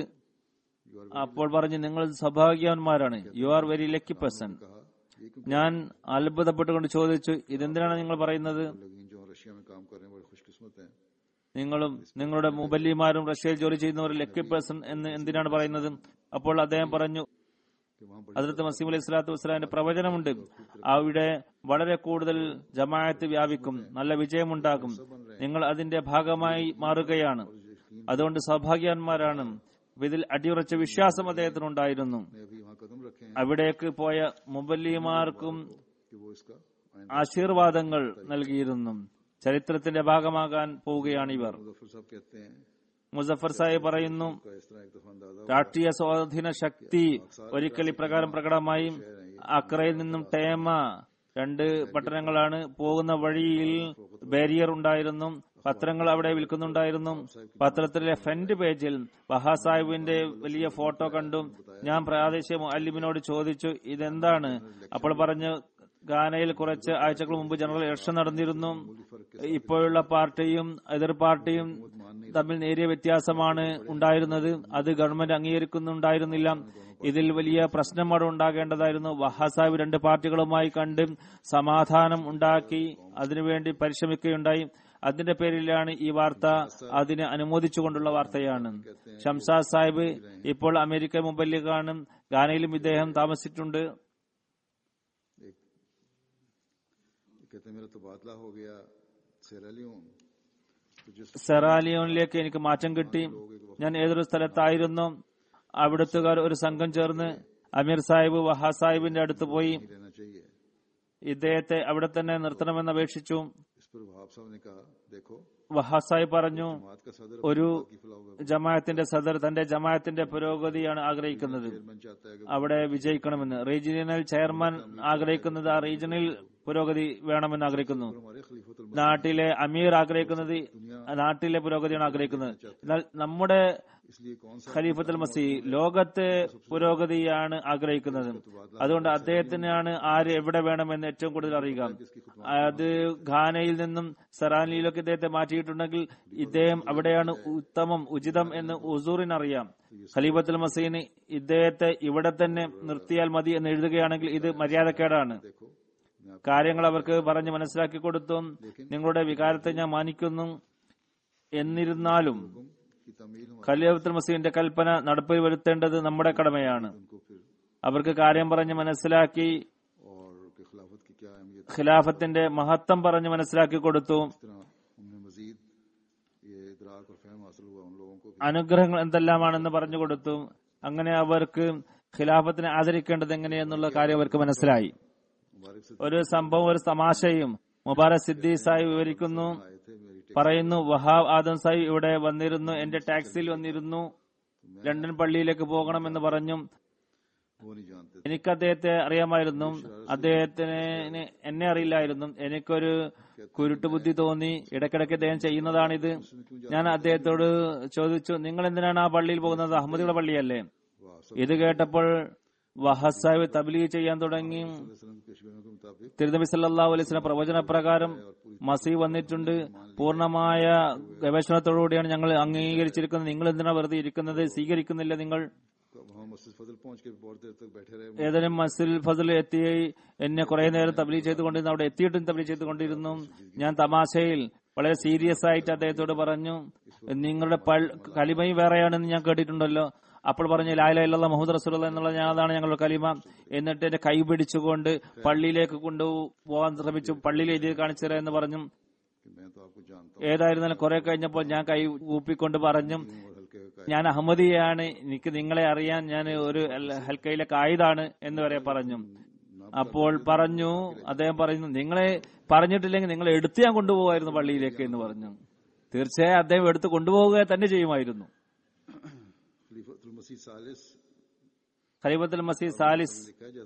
Speaker 2: അപ്പോൾ പറഞ്ഞു, നിങ്ങൾ സൗഭാഗ്യവാന്മാരാണ്, you are very lucky person.
Speaker 1: कहा ये क्यों
Speaker 2: ഞാൻ അത്ഭുതപ്പെട്ടുകൊണ്ട് ചോദിച്ചു, ഇതെന്തിനാണ് നിങ്ങൾ പറയുന്നത്?
Speaker 1: लगी जो रशिया में काम कर रहे हैं बड़े खुशकिस्मत हैं.
Speaker 2: നിങ്ങളും നിങ്ങളുടെ മുബല്ലിമാരും റഷ്യയിൽ ജോലി ചെയ്യുന്നവർ ലക്കി പേഴ്സൺ എന്ന് എന്തിനാണ് പറയുന്നത്? അപ്പോൾ അദ്ദേഹം പറഞ്ഞു,
Speaker 1: कि वहाँ बड़ी
Speaker 2: ഹദ്റത്ത് മസീഹ് അലൈഹി സ്വലാത്തു വസ്സലാമിന്റെ പ്രവചനമുണ്ട്, അവിടെ വളരെ കൂടുതൽ ജമാഅത്ത് വ്യാപിക്കും, നല്ല വിജയമുണ്ടാകും, നിങ്ങൾ അതിന്റെ ഭാഗമായി മാറുകയാണ്, അതുകൊണ്ട് സൗഭാഗ്യവാന്മാരാണ്. ഇതിൽ അടിയുറച്ച വിശ്വാസം അദ്ദേഹത്തിനുണ്ടായിരുന്നു.
Speaker 1: ने अभी वहाँ कदम रखे हैं
Speaker 2: അവിടേക്ക് പോയ മുബല്ലിമാർക്കും
Speaker 1: कि वो इसका आइंदा
Speaker 2: ആശീർവാദങ്ങൾ നൽകിയിരുന്നു. ചരിത്രത്തിന്റെ ഭാഗമാകാൻ പോവുകയാണ് ഇവർ.
Speaker 1: मुजफ्फर साहब कहते हैं
Speaker 2: മുസഫർ സാഹിബ് പറയുന്നു,
Speaker 1: का इस तरह एक दफा अंदाजा
Speaker 2: രാഷ്ട്രീയ സ്വാധീന ശക്തി ഒരിക്കൽ ഇപ്രകാരം പ്രകടമായി. അക്രയിൽ നിന്നും ടേമ രണ്ട് പട്ടണങ്ങളാണ്. പോകുന്ന വഴിയിൽ ബാരിയർ ഉണ്ടായിരുന്നു. പത്രങ്ങൾ അവിടെ വിൽക്കുന്നുണ്ടായിരുന്നു. പത്രത്തിലെ ഫ്രണ്ട് പേജിൽ വഹാ സാഹിബിന്റെ വലിയ ഫോട്ടോ കണ്ടു. ഞാൻ പ്രാദേശിക മുഅല്ലിമിനോട് ചോദിച്ചു, ഇതെന്താണ്? അപ്പോൾ പറഞ്ഞു, ഗാനയിൽ കുറച്ച് ആഴ്ചകൾ മുമ്പ് ജനറൽ ഇലക്ഷൻ നടന്നിരുന്നു. ഇപ്പോഴുള്ള പാർട്ടിയും എതിർ പാർട്ടിയും തമ്മിൽ നേരിയ വ്യത്യാസമാണ് ഉണ്ടായിരുന്നത്. അത് ഗവൺമെന്റ് അംഗീകരിക്കുന്നുണ്ടായിരുന്നില്ല. ഇതിൽ വലിയ പ്രശ്നം അവിടെ ഉണ്ടാകേണ്ടതായിരുന്നു. വഹാസാബ് രണ്ട് പാർട്ടികളുമായി കണ്ട് സമാധാനം ഉണ്ടാക്കി അതിനുവേണ്ടി പരിശ്രമിക്കുകയുണ്ടായി. അതിന്റെ പേരിലാണ് ഈ വാർത്ത. അതിനെ അനുമോദിച്ചുകൊണ്ടുള്ള വാർത്തയാണ്. ഷംസാദ് സാഹിബ് ഇപ്പോൾ അമേരിക്ക മുബല്ലിഗാണ്. ഗാനയിലും ഇദ്ദേഹം താമസിച്ചിട്ടുണ്ട്.
Speaker 1: कहते हैं मेरा तबादला हो गया सेरालियोन तो जिस
Speaker 2: സെറാലിയോണിലേക്ക് എനിക്ക് മാറ്റം കിട്ടി. ഞാൻ ഏതൊരു സ്ഥലത്തായിരുന്നു, അവിടുത്തുകാർ ഒരു സംഘം ചേർന്ന് അമീർ സാഹിബ് വഹാ സാഹിബിന്റെ അടുത്ത് പോയി
Speaker 1: रहना चाहिए.
Speaker 2: ഇദ്ദേഹത്തെ അവിടെ തന്നെ നിർത്തണമെന്ന് അപേക്ഷിച്ചു.
Speaker 1: इस पर वहाब साहब ने कहा देखो
Speaker 2: വഹാ സാഹിബ് പറഞ്ഞു,
Speaker 1: जमात का सदर
Speaker 2: ഒരു
Speaker 1: की फलाह हुआ
Speaker 2: ജമാഅത്തിന്റെ സദർ തന്റെ ജമാഅത്തിന്റെ പുരോഗതിയാണ് ആഗ്രഹിക്കുന്നത്,
Speaker 1: चेयरमैन चाहता है कि
Speaker 2: അവിടെ വിജയിക്കണമെന്ന്. റീജിയണൽ ചെയർമാൻ ആഗ്രഹിക്കുന്നത് ആ റീജിയണൽ പുരോഗതി വേണമെന്ന് ആഗ്രഹിക്കുന്നു.
Speaker 1: हमारे खलीफത്തുൽ
Speaker 2: നാട്ടിലെ അമീർ ആഗ്രഹിക്കുന്നത് നാട്ടിലെ പുരോഗതിയാണ് ആഗ്രഹിക്കുന്നത്. എന്നാൽ നമ്മുടെ
Speaker 1: इसलिए कौन सा
Speaker 2: ഖലീഫത്തുൽ മസീഹ് ലോകത്തെ പുരോഗതിയാണ് ആഗ്രഹിക്കുന്നത്. അതുകൊണ്ട് അദ്ദേഹത്തിനാണ് ആര് എവിടെ വേണമെന്ന് ഏറ്റവും കൂടുതൽ അറിയുക. അത് ഘാനയിൽ നിന്നും സറാനിയിലൊക്കെ ഇദ്ദേഹത്തെ മാറ്റിയിട്ടുണ്ടെങ്കിൽ ഇദ്ദേഹം അവിടെയാണ് ഉത്തമം ഉചിതം എന്ന് ഉസൂറിനറിയാം. ഖലീഫത്തുൽ മസീഹിന് ഇദ്ദേഹത്തെ ഇവിടെ തന്നെ നിർത്തിയാൽ മതി എന്ന് എഴുതുകയാണെങ്കിൽ ഇത് മര്യാദക്കേടാണ്. കാര്യങ്ങൾ അവർക്ക് പറഞ്ഞ് മനസ്സിലാക്കി കൊടുത്തു. നിങ്ങളുടെ വികാരത്തെ ഞാൻ മാനിക്കുന്നു. എന്നിരുന്നാലും ഖലീഫത്തുൽ മസീഹിന്റെ കൽപ്പന നടപ്പിൽ വരുത്തേണ്ടത് നമ്മുടെ കടമയാണ്. അവർക്ക് കാര്യം പറഞ്ഞ് മനസ്സിലാക്കി ഖിലാഫത്തിന്റെ മഹത്വം പറഞ്ഞ് മനസ്സിലാക്കി കൊടുത്തു. അനുഗ്രഹങ്ങൾ എന്തെല്ലാമാണെന്ന് പറഞ്ഞു കൊടുത്തു. അങ്ങനെ അവർക്ക് ഖിലാഫത്തിനെ ആദരിക്കേണ്ടത് എങ്ങനെയെന്നുള്ള കാര്യം അവർക്ക് മനസ്സിലായി. ഒരു സംഭവം, ഒരു തമാശയും മുബാറക് സിദ്ദി സാഹിബ് വിവരിക്കുന്നു. പറയുന്നു, വഹാബ് ആദം സാഹിബ് ഇവിടെ വന്നിരുന്നു, എന്റെ ടാക്സിയിൽ വന്നിരുന്നു, ലണ്ടൻ പള്ളിയിലേക്ക് പോകണമെന്ന് പറഞ്ഞു. എനിക്ക് അദ്ദേഹത്തെ അറിയാമായിരുന്നു, അദ്ദേഹത്തിന് എന്നെ അറിയില്ലായിരുന്നു. എനിക്കൊരു കുരുട്ടുബുദ്ധി തോന്നി. ഇടയ്ക്കിടയ്ക്ക് അദ്ദേഹം ചെയ്യുന്നതാണിത്. ഞാൻ അദ്ദേഹത്തോട് ചോദിച്ചു, നിങ്ങൾ എന്തിനാണ് ആ പള്ളിയിൽ പോകുന്നത്? അഹമ്മദിയുടെ പള്ളിയല്ലേ? ഇത് കേട്ടപ്പോൾ വഹാബ് സാഹിബ് തബ്ലീഗ് ചെയ്യാൻ തുടങ്ങി. തിരുനബി സല്ലല്ലാഹു അലൈഹി വസല്ലം പ്രവചന പ്രകാരം മസീഹ് വന്നിട്ടുണ്ട്. പൂർണ്ണമായ ഗവേഷണത്തോടുകൂടിയാണ് ഞങ്ങൾ അംഗീകരിച്ചിരിക്കുന്നത്. നിങ്ങൾ എന്തിനാണ് വെറുതെ ഇരിക്കുന്നത്? സ്വീകരിക്കുന്നില്ല നിങ്ങൾ? ഏതെങ്കിലും മസ്ജിദുൽ ഫസൽ എത്തി എന്നെ കുറെ നേരം തബ്ലീഗ് ചെയ്തുകൊണ്ടിരുന്നു. അവിടെ എത്തിയിട്ടും തബ്ലീഗ് ചെയ്തുകൊണ്ടിരുന്നു. ഞാൻ തമാശയിൽ വളരെ സീരിയസ് ആയിട്ട് അദ്ദേഹത്തോട് പറഞ്ഞു, നിങ്ങളുടെ കലിമയും വേറെയാണെന്ന് ഞാൻ കേട്ടിട്ടുണ്ടല്ലോ. അപ്പോൾ പറഞ്ഞു, ലാ ഇലാഹ ഇല്ലല്ലാഹ് മുഹമ്മദ് റസൂലുള്ളാഹി എന്നുള്ള അതാണ് ഞങ്ങളുടെ കലിമ. എന്നിട്ട് എന്റെ കൈ പിടിച്ചുകൊണ്ട് പള്ളിയിലേക്ക് കൊണ്ടുപോകാൻ ശ്രമിച്ചു. പള്ളിയിൽ എഴുതി കാണിച്ചു തരാം എന്ന് പറഞ്ഞു. ഏതായിരുന്നാലും കുറെ കഴിഞ്ഞപ്പോൾ ഞാൻ കൈ ഊപ്പിക്കൊണ്ട് പറഞ്ഞു, ഞാൻ അഹമ്മദിയാണ്, എനിക്ക് നിങ്ങളെ അറിയാൻ, ഞാൻ ഒരു ഹൽക്കയിലെ കായിദാണ് എന്ന് വരെ പറഞ്ഞു. അപ്പോൾ പറഞ്ഞു, അദ്ദേഹം പറയുന്നു, നിങ്ങളെ പറഞ്ഞിട്ടില്ലെങ്കിൽ നിങ്ങളെ എടുത്ത് ഞാൻ കൊണ്ടുപോകായിരുന്നു പള്ളിയിലേക്ക് എന്ന് പറഞ്ഞു. തീർച്ചയായും അദ്ദേഹം എടുത്ത് കൊണ്ടുപോവുക തന്നെ ചെയ്യുമായിരുന്നു. ഖലീഫത്തുൽ മസീഹ് സാലിസ്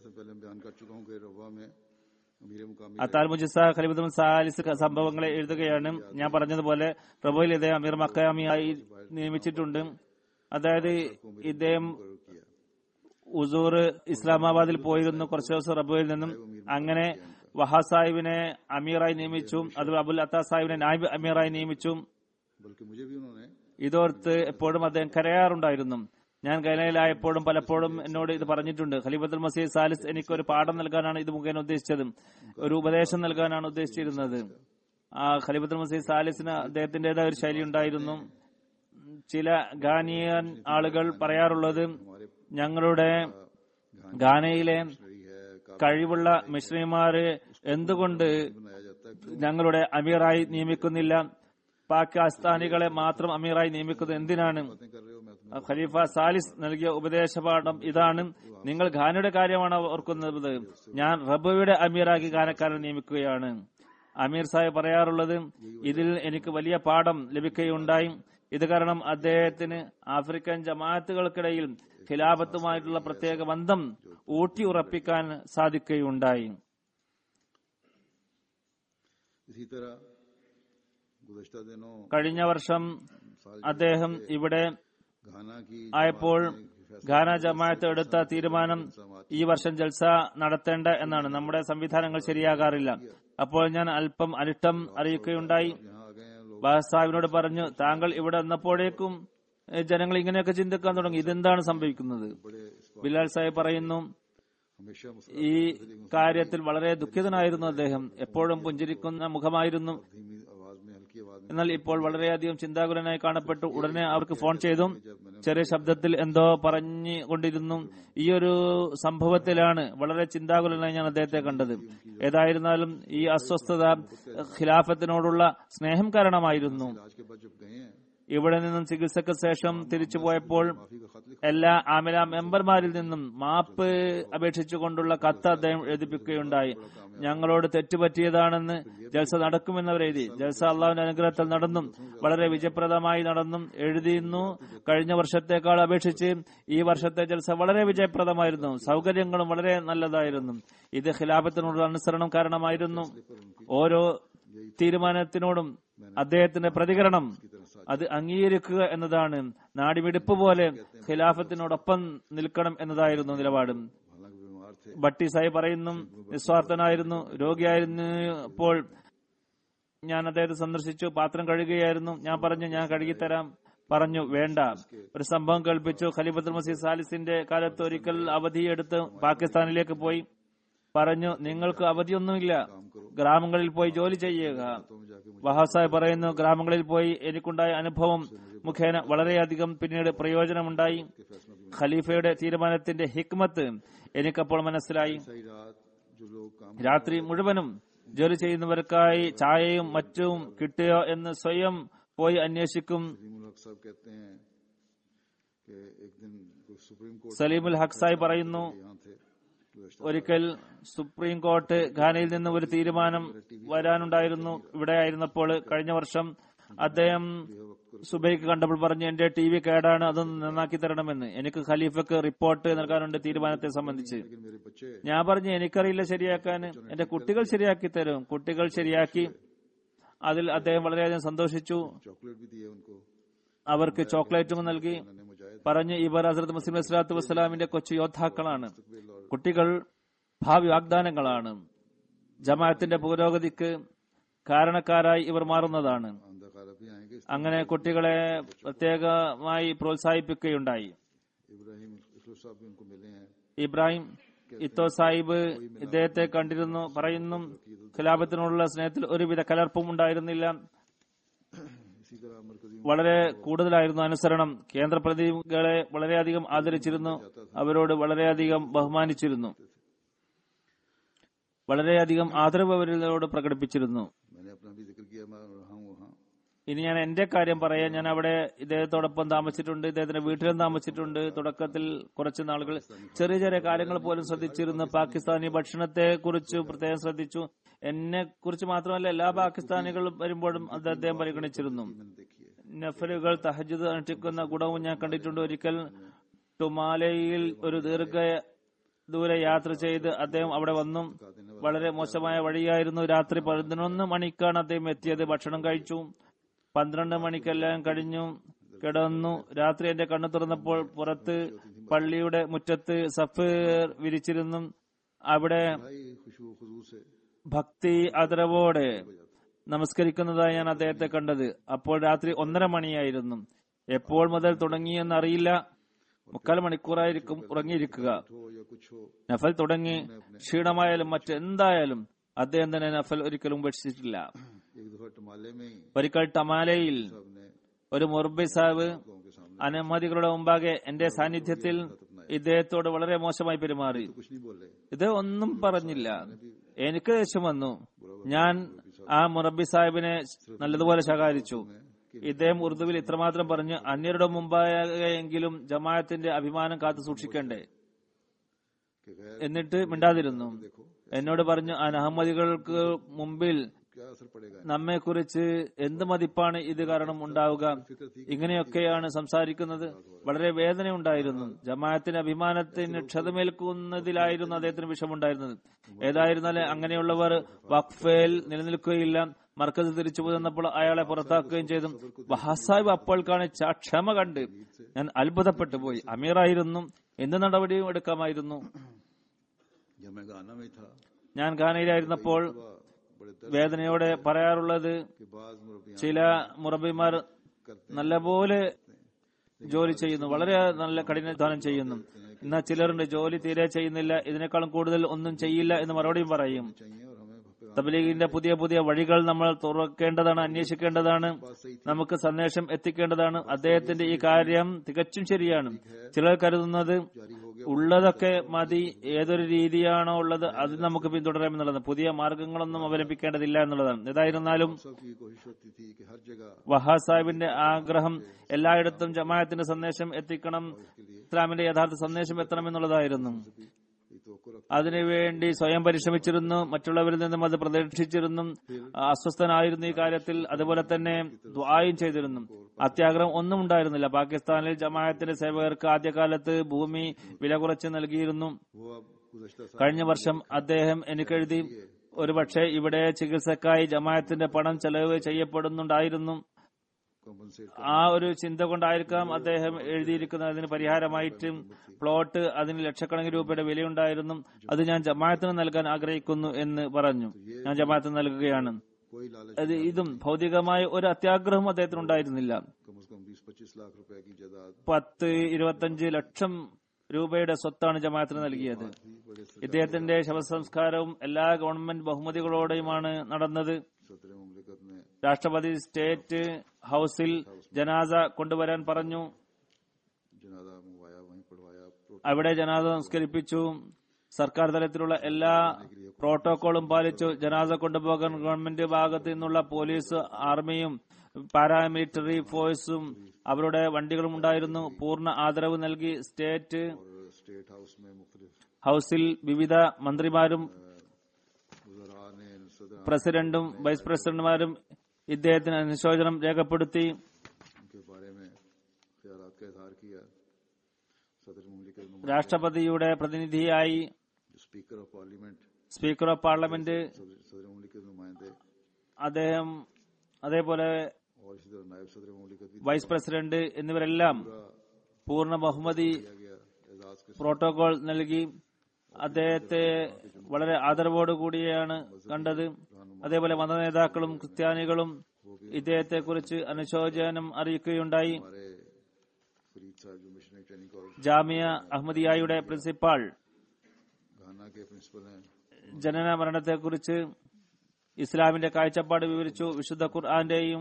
Speaker 2: അത്താൽ മുജിസ ഖലീഫത്തുൽ സാലിസ് സംഭവങ്ങളെ എഴുതുകയാണ്. ഞാൻ പറഞ്ഞതുപോലെ റബോയിൽ ഇദ്ദേഹം അമീർ മക്കാമിയായി നിയമിച്ചിട്ടുണ്ട്. അതായത് ഇദ്ദേഹം ഉസൂർ ഇസ്ലാമാബാദിൽ പോയിരുന്നു കുറച്ചു ദിവസം റബോയിൽ നിന്നും. അങ്ങനെ വഹാ സാഹിബിനെ അമീറായി നിയമിച്ചു. അതുപോലെ അബുൽ അത്താ സാഹിബിനെ നായിബ് അമീറായി നിയമിച്ചു. ഇതോർത്ത് എപ്പോഴും അദ്ദേഹം കരയാറുണ്ടായിരുന്നു. ഞാൻ ഗൈനയിലായപ്പോഴും പലപ്പോഴും എന്നോട് ഇത് പറഞ്ഞിട്ടുണ്ട്. ഖലീഫത്തുൽ മസീഹ് സാലിസ് എനിക്കൊരു പാഠം നൽകാനാണ് ഇത് മുഖേന ഉദ്ദേശിച്ചത്, ഒരു ഉപദേശം നൽകാനാണ് ഉദ്ദേശിച്ചിരുന്നത്. ആ ഖലീഫത്തുൽ മസീഹ് സാലിസിന് അദ്ദേഹത്തിന്റേതായ ഒരു ശൈലി ഉണ്ടായിരുന്നു. ചില ഗാനിയൻ ആളുകൾ പറയാറുള്ളത്, ഞങ്ങളുടെ ഗാനയിലെ കഴിവുള്ള മിശ്രീമാര് എന്തുകൊണ്ട് ഞങ്ങളുടെ അമീറായി നിയമിക്കുന്നില്ല? പാകിസ്ഥാനികളെ മാത്രം അമീറായി നിയമിക്കുന്നത് എന്തിനാണ്? ഖലീഫ സാലിസ് നൽകിയ ഉപദേശപാഠം ഇതാണ്, നിങ്ങൾ ഖാനയുടെ കാര്യമാണ് ഓർക്കുന്നത്, ഞാൻ റബയുടെ അമീറാക്കി ഖാനക്കാരനെ നിയമിക്കുകയാണ്. അമീർ സാഹിബ് പറയാറുള്ളത്, ഇതിൽ എനിക്ക് വലിയ പാഠം ലഭിക്കുകയുണ്ടായി. ഇത് കാരണം അദ്ദേഹത്തിന് ആഫ്രിക്കൻ ജമാഅത്തുകൾക്കിടയിൽ ഖിലാഫത്തുമായിട്ടുള്ള പ്രത്യേക ബന്ധം ഊട്ടി ഉറപ്പിക്കാൻ സാധിക്കുകയുണ്ടായി. കഴിഞ്ഞ വർഷം അദ്ദേഹം ഇവിടെ ആയപ്പോൾ ഘാന ജമാഅത്ത് എടുത്ത തീരുമാനം ഈ വർഷം ജൽസ നടത്തേണ്ട എന്നാണ്. നമ്മുടെ സംവിധാനങ്ങൾ ശരിയാകാറില്ല. അപ്പോൾ ഞാൻ അല്പം അനിഷ്ടം അറിയിക്കുകയുണ്ടായി. ബാസ് സാഹിബിനോട് പറഞ്ഞു, താങ്കൾ ഇവിടെ വന്നപ്പോഴേക്കും ജനങ്ങൾ ഇങ്ങനെയൊക്കെ ചിന്തിക്കാൻ തുടങ്ങി, ഇതെന്താണ് സംഭവിക്കുന്നത്? ബിലാൽ സാഹിബ് പറയുന്നു, ഈ കാര്യത്തിൽ വളരെ ദുഃഖിതനായിരുന്നു അദ്ദേഹം. എപ്പോഴും പുഞ്ചിരിക്കുന്ന മുഖമായിരുന്നു. എന്നാൽ ഇപ്പോൾ വളരെയധികം ചിന്താകുലനായി കാണപ്പെട്ടു. ഉടനെ അവർക്ക് ഫോൺ ചെയ്തു. ചെറിയ ശബ്ദത്തിൽ എന്തോ പറഞ്ഞുകൊണ്ടിരുന്നു. ഈ ഒരു സംഭവത്തിലാണ് വളരെ ചിന്താകുലനായി ഞാൻ അദ്ദേഹത്തെ കണ്ടത്. ഏതായിരുന്നാലും ഈ അസ്വസ്ഥത ഖിലാഫത്തിനോടുള്ള സ്നേഹം കാരണമായിരുന്നു. ഇവിടെ നിന്നും ചികിത്സക്ക് ശേഷം തിരിച്ചു പോയപ്പോൾ എല്ലാ ആമില മെമ്പർമാരിൽ നിന്നും മാപ്പ് അപേക്ഷിച്ചുകൊണ്ടുള്ള കത്ത് അദ്ദേഹം എഴുതിപ്പിക്കുകയുണ്ടായി. ഞങ്ങളോട് തെറ്റുപറ്റിയതാണെന്ന് ജൽസ നടക്കുമെന്നവരെഴുതി. ജൽസ അള്ളാഹുവിന്റെ അനുഗ്രഹത്തിൽ നടന്നും വളരെ വിജയപ്രദമായി നടന്നും എഴുതിയിരുന്നു. കഴിഞ്ഞ വർഷത്തേക്കാൾ അപേക്ഷിച്ച് ഈ വർഷത്തെ ജൽസ വളരെ വിജയപ്രദമായിരുന്നു. സൗകര്യങ്ങളും വളരെ നല്ലതായിരുന്നു. ഇത് ഖിലാഫത്തിനോടുള്ള അനുസരണം കാരണമായിരുന്നു. ഓരോ തീരുമാനത്തിനോടും അദ്ദേഹത്തിന്റെ പ്രതികരണം അത് അംഗീകരിക്കുക എന്നതാണ്. നാടിമിടിപ്പ് പോലെ ഖിലാഫത്തിനോടൊപ്പം നിൽക്കണം എന്നതായിരുന്നു നിലപാട്.
Speaker 1: हालांकि बीमार थे,
Speaker 2: ഭട്ടി സാഹിബ് പറയുന്നു, നിസ്വാർത്ഥനായിരുന്നു, രോഗിയായിരുന്നു. അപ്പോൾ ഞാൻ അദ്ദേഹത്തെ സന്ദർശിച്ചു. പാത്രം കഴുകുകയായിരുന്നു. ഞാൻ പറഞ്ഞു, ഞാൻ കഴുകിത്തരാം. പറഞ്ഞു, വേണ്ട. ഒരു സംഭവം കേൾപ്പിച്ചു. ഖലീഫത്തുൽ മസീഹ് സാലിസിന്റെ കാലത്ത് ഒരിക്കൽ അവധിയെടുത്ത് പാകിസ്ഥാനിലേക്ക് പോയി. പറഞ്ഞു, നിങ്ങൾക്ക് അവധിയൊന്നുമില്ല, ഗ്രാമങ്ങളിൽ പോയി ജോലി ചെയ്യുക. വഹാബ് സാഹിബ് പറയുന്നു, ഗ്രാമങ്ങളിൽ പോയി എനിക്കുണ്ടായ അനുഭവം മുഖേന വളരെയധികം പിന്നീട് പ്രയോജനമുണ്ടായി. ഖലീഫയുടെ തീരുമാനത്തിന്റെ ഹിക്മത്ത് എനിക്കപ്പോൾ മനസ്സിലായി.
Speaker 1: सही रात जो लोग काम
Speaker 2: രാത്രി മുഴുവനും ജോലി ചെയ്യുന്നവർക്കായി ചായയും മറ്റും കിട്ടുകയോ എന്ന് സ്വയം പോയി അന്വേഷിക്കും.
Speaker 1: सलीमुल हक साहब कहते हैं कि एक दिन कोई सुप्रीम कोर्ट
Speaker 2: സലീമുൽ ഹഖ് സാഹിബ് പറയുന്നു,
Speaker 1: यहाँ थे,
Speaker 2: ഒരിക്കൽ സുപ്രീം കോർട്ട് ഘാനയിൽ നിന്ന് ഒരു തീരുമാനം വരാനുണ്ടായിരുന്നു. ഇവിടെ ആയിരുന്നപ്പോൾ കഴിഞ്ഞ വർഷം അദ്ദേഹം സുബൈക്ക് കണ്ടപ്പോൾ പറഞ്ഞു, എന്റെ ടി വി കേടാണ്, അതൊന്ന് നന്നാക്കി തരണമെന്ന്. എനിക്ക് ഖലീഫക്ക് റിപ്പോർട്ട് നൽകാനുണ്ട് തീരുമാനത്തെ സംബന്ധിച്ച്.
Speaker 1: लेकिन मेरे बच्चे
Speaker 2: ഞാൻ പറഞ്ഞു, എനിക്കറിയില്ല ശരിയാക്കാൻ, എന്റെ കുട്ടികൾ ശരിയാക്കി തരും. കുട്ടികൾ ശരിയാക്കി. അതിൽ അദ്ദേഹം വളരെയധികം സന്തോഷിച്ചു.
Speaker 1: चॉकलेट भी दिए उनको,
Speaker 2: അവർക്ക് ചോക്ലേറ്റും നൽകി.
Speaker 1: उन्होंने मुजाहिद
Speaker 2: പറഞ്ഞു, ഇവർ ഹസ്രത്ത് മുസ്ലിം അലൈഹി സ്വലാത്തു വസ്സലാമിന്റെ കൊച്ചു യോദ്ധാക്കളാണ്. കുട്ടികൾ ഭാവി വാഗ്ദാനങ്ങളാണ്. ജമാഅത്തിന്റെ പുരോഗതിക്ക് കാരണക്കാരായി ഇവർ മാറുന്നതാണ്.
Speaker 1: आमदा कारब भी आएंगे।
Speaker 2: അങ്ങനെ കുട്ടികളെ പ്രത്യേകമായി പ്രോത്സാഹിപ്പിക്കുകയുണ്ടായി.
Speaker 1: इब्राहिम इखलास साहब भी उनको मिले हैं।
Speaker 2: ഇബ്രാഹിം ഇത്തോ സാഹിബ് ഇദ്ദേഹത്തെ കണ്ടിരുന്നു. പറയുന്നു, ഖിലാഫത്തിനുള്ള സ്നേഹത്തിൽ ഒരുവിധ കലർപ്പും ഉണ്ടായിരുന്നില്ല.
Speaker 1: इसी तरह मरकजी
Speaker 2: വളരെ കൂടുതലായിരുന്നു അനുസരണം. കേന്ദ്ര പ്രതിനിധികളെ വളരെയധികം ആദരിച്ചിരുന്നു. അവരോട് വളരെയധികം ബഹുമാനിച്ചിരുന്നു. വളരെയധികം ആദരവ് അവരോട് പ്രകടിപ്പിച്ചിരുന്നു.
Speaker 1: मैंने अपना भी जिक्र किया, मैं रहा हूँ वहाँ।
Speaker 2: ഇനി ഞാൻ എന്റെ കാര്യം പറയാം. ഞാൻ അവിടെ ഇദ്ദേഹത്തോടൊപ്പം താമസിച്ചിട്ടുണ്ട്. ഇദ്ദേഹത്തിന്റെ വീട്ടിലും താമസിച്ചിട്ടുണ്ട്. തുടക്കത്തിൽ കുറച്ച് നാളുകൾ ചെറിയ ചെറിയ കാര്യങ്ങൾ പോലും ശ്രദ്ധിച്ചിരുന്നു. പാകിസ്ഥാനി ഭക്ഷണത്തെ കുറിച്ച് പ്രത്യേകം ശ്രദ്ധിച്ചു. എന്നെ കുറിച്ച് മാത്രമല്ല, എല്ലാ പാകിസ്ഥാനികളും വരുമ്പോഴും അത് അദ്ദേഹം പരിഗണിച്ചിരുന്നു.
Speaker 1: मैंने देखी है,
Speaker 2: നഫലുകൾ തഹജ്ജുദ് അനുഷ്ഠിക്കുന്ന ഗുണവും ഞാൻ കണ്ടിട്ടുണ്ട്. ഒരിക്കൽ ടുമാലയിൽ ഒരു ദീർഘ ദൂരെ യാത്ര ചെയ്ത് അദ്ദേഹം അവിടെ വന്നു. വളരെ മോശമായ വഴിയായിരുന്നു. രാത്രി പതിനൊന്ന് മണിക്കാണ് അദ്ദേഹം എത്തിയത്. ഭക്ഷണം കഴിച്ചു. പന്ത്രണ്ട് മണിക്കെല്ലാം കഴിഞ്ഞു, കിടന്നു. രാത്രി എന്റെ കണ്ണു തുറന്നപ്പോൾ പുറത്ത് പള്ളിയുടെ മുറ്റത്ത് സഫ് വിരിച്ചിരുന്നു. അവിടെ
Speaker 1: भाई खुशबू खुशबू से
Speaker 2: ഭക്തി ആദരവോടെ നമസ്കരിക്കുന്നതായി ഞാൻ അദ്ദേഹത്തെ കണ്ടത്. അപ്പോൾ രാത്രി ഒന്നര മണിയായിരുന്നു. എപ്പോൾ മുതൽ തുടങ്ങിയെന്നറിയില്ല. മുക്കാൽ മണിക്കൂറായിരിക്കും ഉറങ്ങിയിരിക്കുക.
Speaker 1: हो या कुछ हो,
Speaker 2: നഫൽ തുടങ്ങി. ക്ഷീണമായാലും മറ്റെന്തായാലും അദ്ദേഹം തന്നെ നഫൽ ഒരിക്കലും ഉപേക്ഷിച്ചിട്ടില്ല.
Speaker 1: एक दफा टमाले में ही
Speaker 2: ഒരിക്കൽ ടമാലയിൽ
Speaker 1: सब ने
Speaker 2: ഒരു മുർബി സാഹിബ്
Speaker 1: लोगों के सामने
Speaker 2: അനഹമ്മദികളുടെ മുമ്പാകെ എന്റെ സാന്നിധ്യത്തിൽ ഇദ്ദേഹത്തോട് വളരെ മോശമായി പെരുമാറി.
Speaker 1: कुछ नहीं बोले,
Speaker 2: ഇത് ഒന്നും പറഞ്ഞില്ല. എനിക്ക് ദേഷ്യം വന്നു. ഞാൻ ആ മുറബി സാഹിബിനെ നല്ലതുപോലെ ശകാരിച്ചു. ഇദ്ദേഹം ഉറുദുവിൽ ഇത്രമാത്രം പറഞ്ഞ്, അന്യരുടെ മുമ്പായെങ്കിലും ജമാഅത്തിന്റെ അഭിമാനം കാത്തു സൂക്ഷിക്കണ്ടേ,
Speaker 1: कि गैर
Speaker 2: എന്നിട്ട് മിണ്ടാതിരുന്നു.
Speaker 1: देखो
Speaker 2: എന്നോട് പറഞ്ഞു, അനഹമ്മദികൾക്ക് മുമ്പിൽ
Speaker 1: क्या असर पड़ेगा।
Speaker 2: നമ്മെ കുറിച്ച് എന്ത് മതിപ്പാണ് ഇത് കാരണം ഉണ്ടാവുക. ഇങ്ങനെയൊക്കെയാണ് സംസാരിക്കുന്നത്. വളരെ വേദനയുണ്ടായിരുന്നു. ജമാഅത്തിന്റെ അഭിമാനത്തിന് ക്ഷതമേൽക്കുന്നതിലായിരുന്നു അദ്ദേഹത്തിന് വിഷമുണ്ടായിരുന്നത്. ഏതായിരുന്നാലും അങ്ങനെയുള്ളവർ വഖഫേൽ നിലനിൽക്കുകയില്ല. മർക്കസ് തിരിച്ചു പോന്നപ്പോൾ അയാളെ പുറത്താക്കുകയും ചെയ്തു. വഹാസാഹിബ് അപ്പോൾ കാണിച്ച ക്ഷമ കണ്ട് ഞാൻ അത്ഭുതപ്പെട്ടു പോയി. അമീറായിരുന്നു, എന്ത് നടപടിയും എടുക്കാമായിരുന്നു.
Speaker 1: जब मैं गाना में था,
Speaker 2: ഞാൻ ഘാനയിലായിരുന്നപ്പോൾ
Speaker 1: बड़े दर्द
Speaker 2: വേദനയോടെ പറയാറുള്ളത്,
Speaker 1: के बाद मुरब्बियां
Speaker 2: ചില മുറബിമാർ നല്ലപോലെ ജോലി ചെയ്യുന്നു, വളരെ നല്ല കഠിനാധ്വാനം ചെയ്യുന്നു. എന്നാൽ ചിലരുണ്ട് ജോലി തീരെ ചെയ്യുന്നില്ല, ഇതിനേക്കാളും കൂടുതൽ ഒന്നും ചെയ്യില്ല എന്ന് മറുപടിയും പറയും.
Speaker 1: चाहिए और हमें
Speaker 2: തബ്ലീഗിന്റെ പുതിയ പുതിയ വഴികൾ നമ്മൾ തുറക്കേണ്ടതാണ്, അന്വേഷിക്കേണ്ടതാണ്, നമുക്ക് സന്ദേശം എത്തിക്കേണ്ടതാണ്. അദ്ദേഹത്തിന്റെ ഈ കാര്യം തികച്ചും ശരിയാണ്. ചിലർ കരുതുന്നത് ഉള്ളതൊക്കെ മതി, ഏതൊരു രീതിയാണോ ഉള്ളത് അത് നമുക്ക് പിന്തുടരാമെന്നുള്ളത്, പുതിയ മാർഗങ്ങളൊന്നും അവലംബിക്കേണ്ടതില്ല എന്നുള്ളതാണ്. ഏതായിരുന്നാലും
Speaker 1: सबकी कोशिश होती थी कि हर जगह
Speaker 2: വഹാബ് സാഹിബിന്റെ ആഗ്രഹം എല്ലായിടത്തും ജമാഅത്തിന്റെ സന്ദേശം എത്തിക്കണം, ഇസ്ലാമിന്റെ യഥാർത്ഥ സന്ദേശം എത്തണം എന്നുള്ളതായിരുന്നു. അതിനുവേണ്ടി സ്വയം പരിശ്രമിച്ചിരുന്നു, മറ്റുള്ളവരിൽ നിന്നും അത് പ്രതീക്ഷിച്ചിരുന്നു. അസ്വസ്ഥനായിരുന്നു ഈ കാര്യത്തിൽ. അതുപോലെ തന്നെ ദുആയും ചെയ്തിരുന്നു. അത്യാഗ്രഹം ഒന്നും ഉണ്ടായിരുന്നില്ല. പാകിസ്ഥാനിൽ ജമാഅത്തിന്റെ സേവകർക്ക് ആദ്യകാലത്ത് ഭൂമി വില കുറച്ച് നൽകിയിരുന്നു.
Speaker 1: वो अब गुज़श्ता साल
Speaker 2: കഴിഞ്ഞ വർഷം അദ്ദേഹം എനിക്കെഴുതി, ഒരുപക്ഷെ ഇവിടെ ചികിത്സക്കായി ജമാഅത്തിന്റെ പണം ചെലവ് ചെയ്യപ്പെടുന്നുണ്ടായിരുന്നു. ആ ഒരു ചിന്ത കൊണ്ടായിരിക്കാം അദ്ദേഹം എഴുതിയിരിക്കുന്നതിന് പരിഹാരമായിട്ട് പ്ലോട്ട് അതിന് ലക്ഷക്കണക്കിന് രൂപയുടെ വിലയുണ്ടായിരുന്നു. അത് ഞാൻ ജമാഅത്തിന് നൽകാൻ ആഗ്രഹിക്കുന്നു എന്ന് പറഞ്ഞു. ഞാൻ ജമാഅത്തിന് നൽകുകയാണ്. അത് ഇതും ഭൗതികമായ ഒരു അത്യാഗ്രഹം അദ്ദേഹത്തിന് ഉണ്ടായിരുന്നില്ല. പത്ത് ഇരുപത്തഞ്ച് ലക്ഷം രൂപയുടെ സ്വത്താണ് ജമാഅത്തിന് നൽകിയത്. ഇദ്ദേഹത്തിന്റെ ശവസംസ്കാരവും എല്ലാ ഗവൺമെന്റ് ബഹുമതികളോടെയുമാണ് നടന്നത്. രാഷ്ട്രപതി സ്റ്റേറ്റ് ഹൌസിൽ ജനാസ കൊണ്ടുവരാൻ പറഞ്ഞു. അവിടെ ജനാസ സംസ്കരിപ്പിച്ചു. സർക്കാർ തലത്തിലുള്ള എല്ലാ പ്രോട്ടോകോളും പാലിച്ചു. ജനാസ കൊണ്ടുപോകാൻ ഗവൺമെന്റ് ഭാഗത്ത് നിന്നുള്ള പോലീസ്, ആർമിയും പാരാമിലിറ്ററി ഫോഴ്സും അവരുടെ വണ്ടികളും ഉണ്ടായിരുന്നു. പൂർണ്ണ ആദരവ് നൽകി സ്റ്റേറ്റ് ഹൌസിൽ വിവിധ മന്ത്രിമാരും പ്രസിഡന്റും വൈസ് പ്രസിഡന്റുമാരും ഇദ്ദേഹത്തിന് അനുശോചനം രേഖപ്പെടുത്തി. രാഷ്ട്രപതിയുടെ പ്രതിനിധിയായി സ്പീക്കർ ഓഫ് പാർലമെന്റ് അദ്ദേഹം, അതേപോലെ വൈസ് പ്രസിഡന്റ് എന്നിവരെല്ലാം പൂർണ്ണ ബഹുമതി പ്രോട്ടോകോൾ നൽകി. അദ്ദേഹത്തെ വളരെ ആദരവോടുകൂടിയാണ് കണ്ടത്. അതേപോലെ മതനേതാക്കളും ക്രിസ്ത്യാനികളും ഇദ്ദേഹത്തെ കുറിച്ച് അനുശോചനം അറിയിക്കുകയുണ്ടായി. ജാമിയ അഹമ്മദിയായുടെ പ്രിൻസിപ്പാൾ ജനന മരണത്തെക്കുറിച്ച് ഇസ്ലാമിന്റെ കാഴ്ചപ്പാട് വിവരിച്ചു. വിശുദ്ധ ഖുർആന്റെയും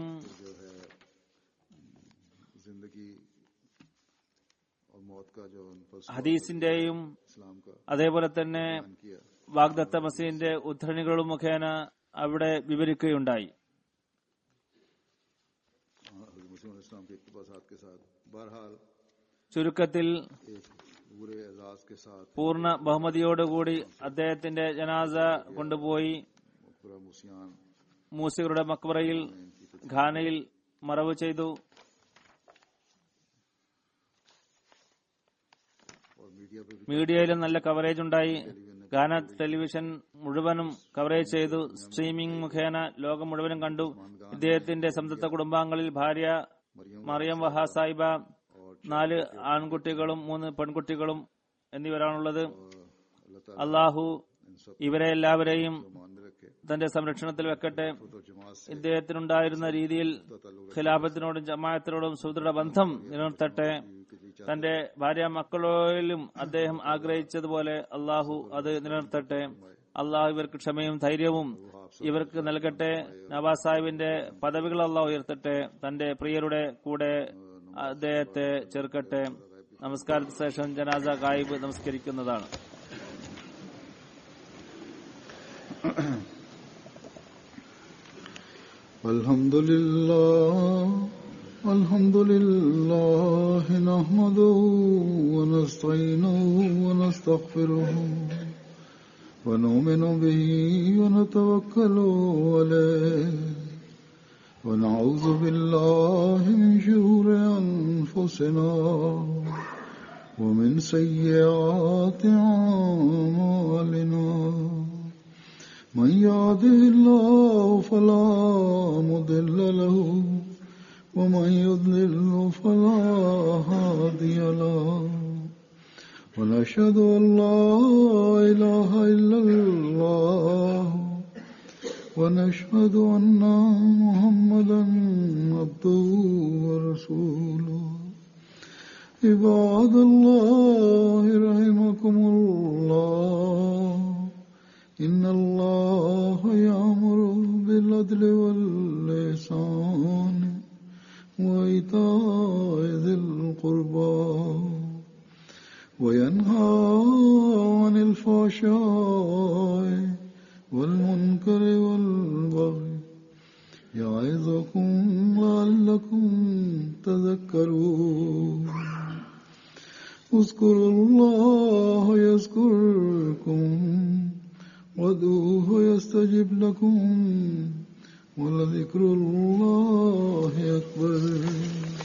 Speaker 2: ഹദീസിന്റെയും അതേപോലെ തന്നെ വാഗ്ദത്ത മസീന്റെ ഉദ്ധരണികളും മുഖേന അവിടെ വിവരിക്കുകയുണ്ടായി. ചുരുക്കത്തിൽ പൂർണ്ണ ബഹുമതിയോടുകൂടി അദ്ദേഹത്തിന്റെ ജനാസ കൊണ്ടുപോയി മൂസികളുടെ മക്ബറയിൽ ഘാനയിൽ മറവ് ചെയ്തു. മീഡിയയിലും നല്ല കവറേജ് ഉണ്ടായി. ഘാന ടെലിവിഷൻ മുഴുവനും കവറേജ് ചെയ്തു. സ്ട്രീമിംഗ് മുഖേന ലോകം മുഴുവനും കണ്ടു. ഇദ്ദേഹത്തിന്റെ സംതൃപ്ത കുടുംബാംഗങ്ങളിൽ ഭാര്യ മറിയം വഹ സാഹിബ, നാല് ആൺകുട്ടികളും മൂന്ന് പെൺകുട്ടികളും എന്നിവരാണുള്ളത്. അള്ളാഹു ഇവരെ എല്ലാവരെയും തന്റെ സംരക്ഷണത്തിൽ വെക്കട്ടെ. ഇദ്ദേഹത്തിനുണ്ടായിരുന്ന രീതിയിൽ ഖിലാഫത്തിനോടും ജമാഅത്തിനോടും സുദൃഢ ബന്ധം നിലനിർത്തട്ടെ. തന്റെ ഭാര്യ മക്കളോയിലും അദ്ദേഹം ആഗ്രഹിച്ചതുപോലെ അള്ളാഹു അത് നിലനിർത്തട്ടെ. അള്ളാഹു ഇവർക്ക് ക്ഷമയും ധൈര്യവും ഇവർക്ക് നൽകട്ടെ. നവാസ് സാഹിബിന്റെ പദവികൾ അള്ളാഹു ഉയർത്തട്ടെ. തന്റെ പ്രിയരുടെ കൂടെ അദ്ദേഹത്തെ ചേർക്കട്ടെ. നമസ്കാരത്തിന് ശേഷം ജനാസ ഗായിബ് നമസ്കരിക്കുന്നതാണ്.
Speaker 1: അൽഹംദുലില്ലാഹ് അൽഹംദുലില്ലാഹി നഹ്മദുഹു വനസ്തഈനുഹു വനസ്തഗ്ഫിറുഹു വനുഅ്മിനു ബിഹി വനതവക്കലു അലൈഹി വനഊദു ബില്ലാഹി മിൻ ശുറൂരി അൻഫുസിനാ വമിൻ സയ്യിആതി അഅ്മാലിനാ. من يهده الله فلا مضل له ومن يضلل فلا هادي له ونشهد أن لا إله إلا الله ونشهد أن محمدا عبده ورسوله. عباد الله رحمكم الله إن الله يأمر بالعدل والإحسان وإيتاء ذي القربى وينهى عن الفحشاء والمنكر والبغي يعظكم لعلكم تذكرون. اذكروا الله يذكركم وادعوه يستجب لكم ولذكر الله أكبر.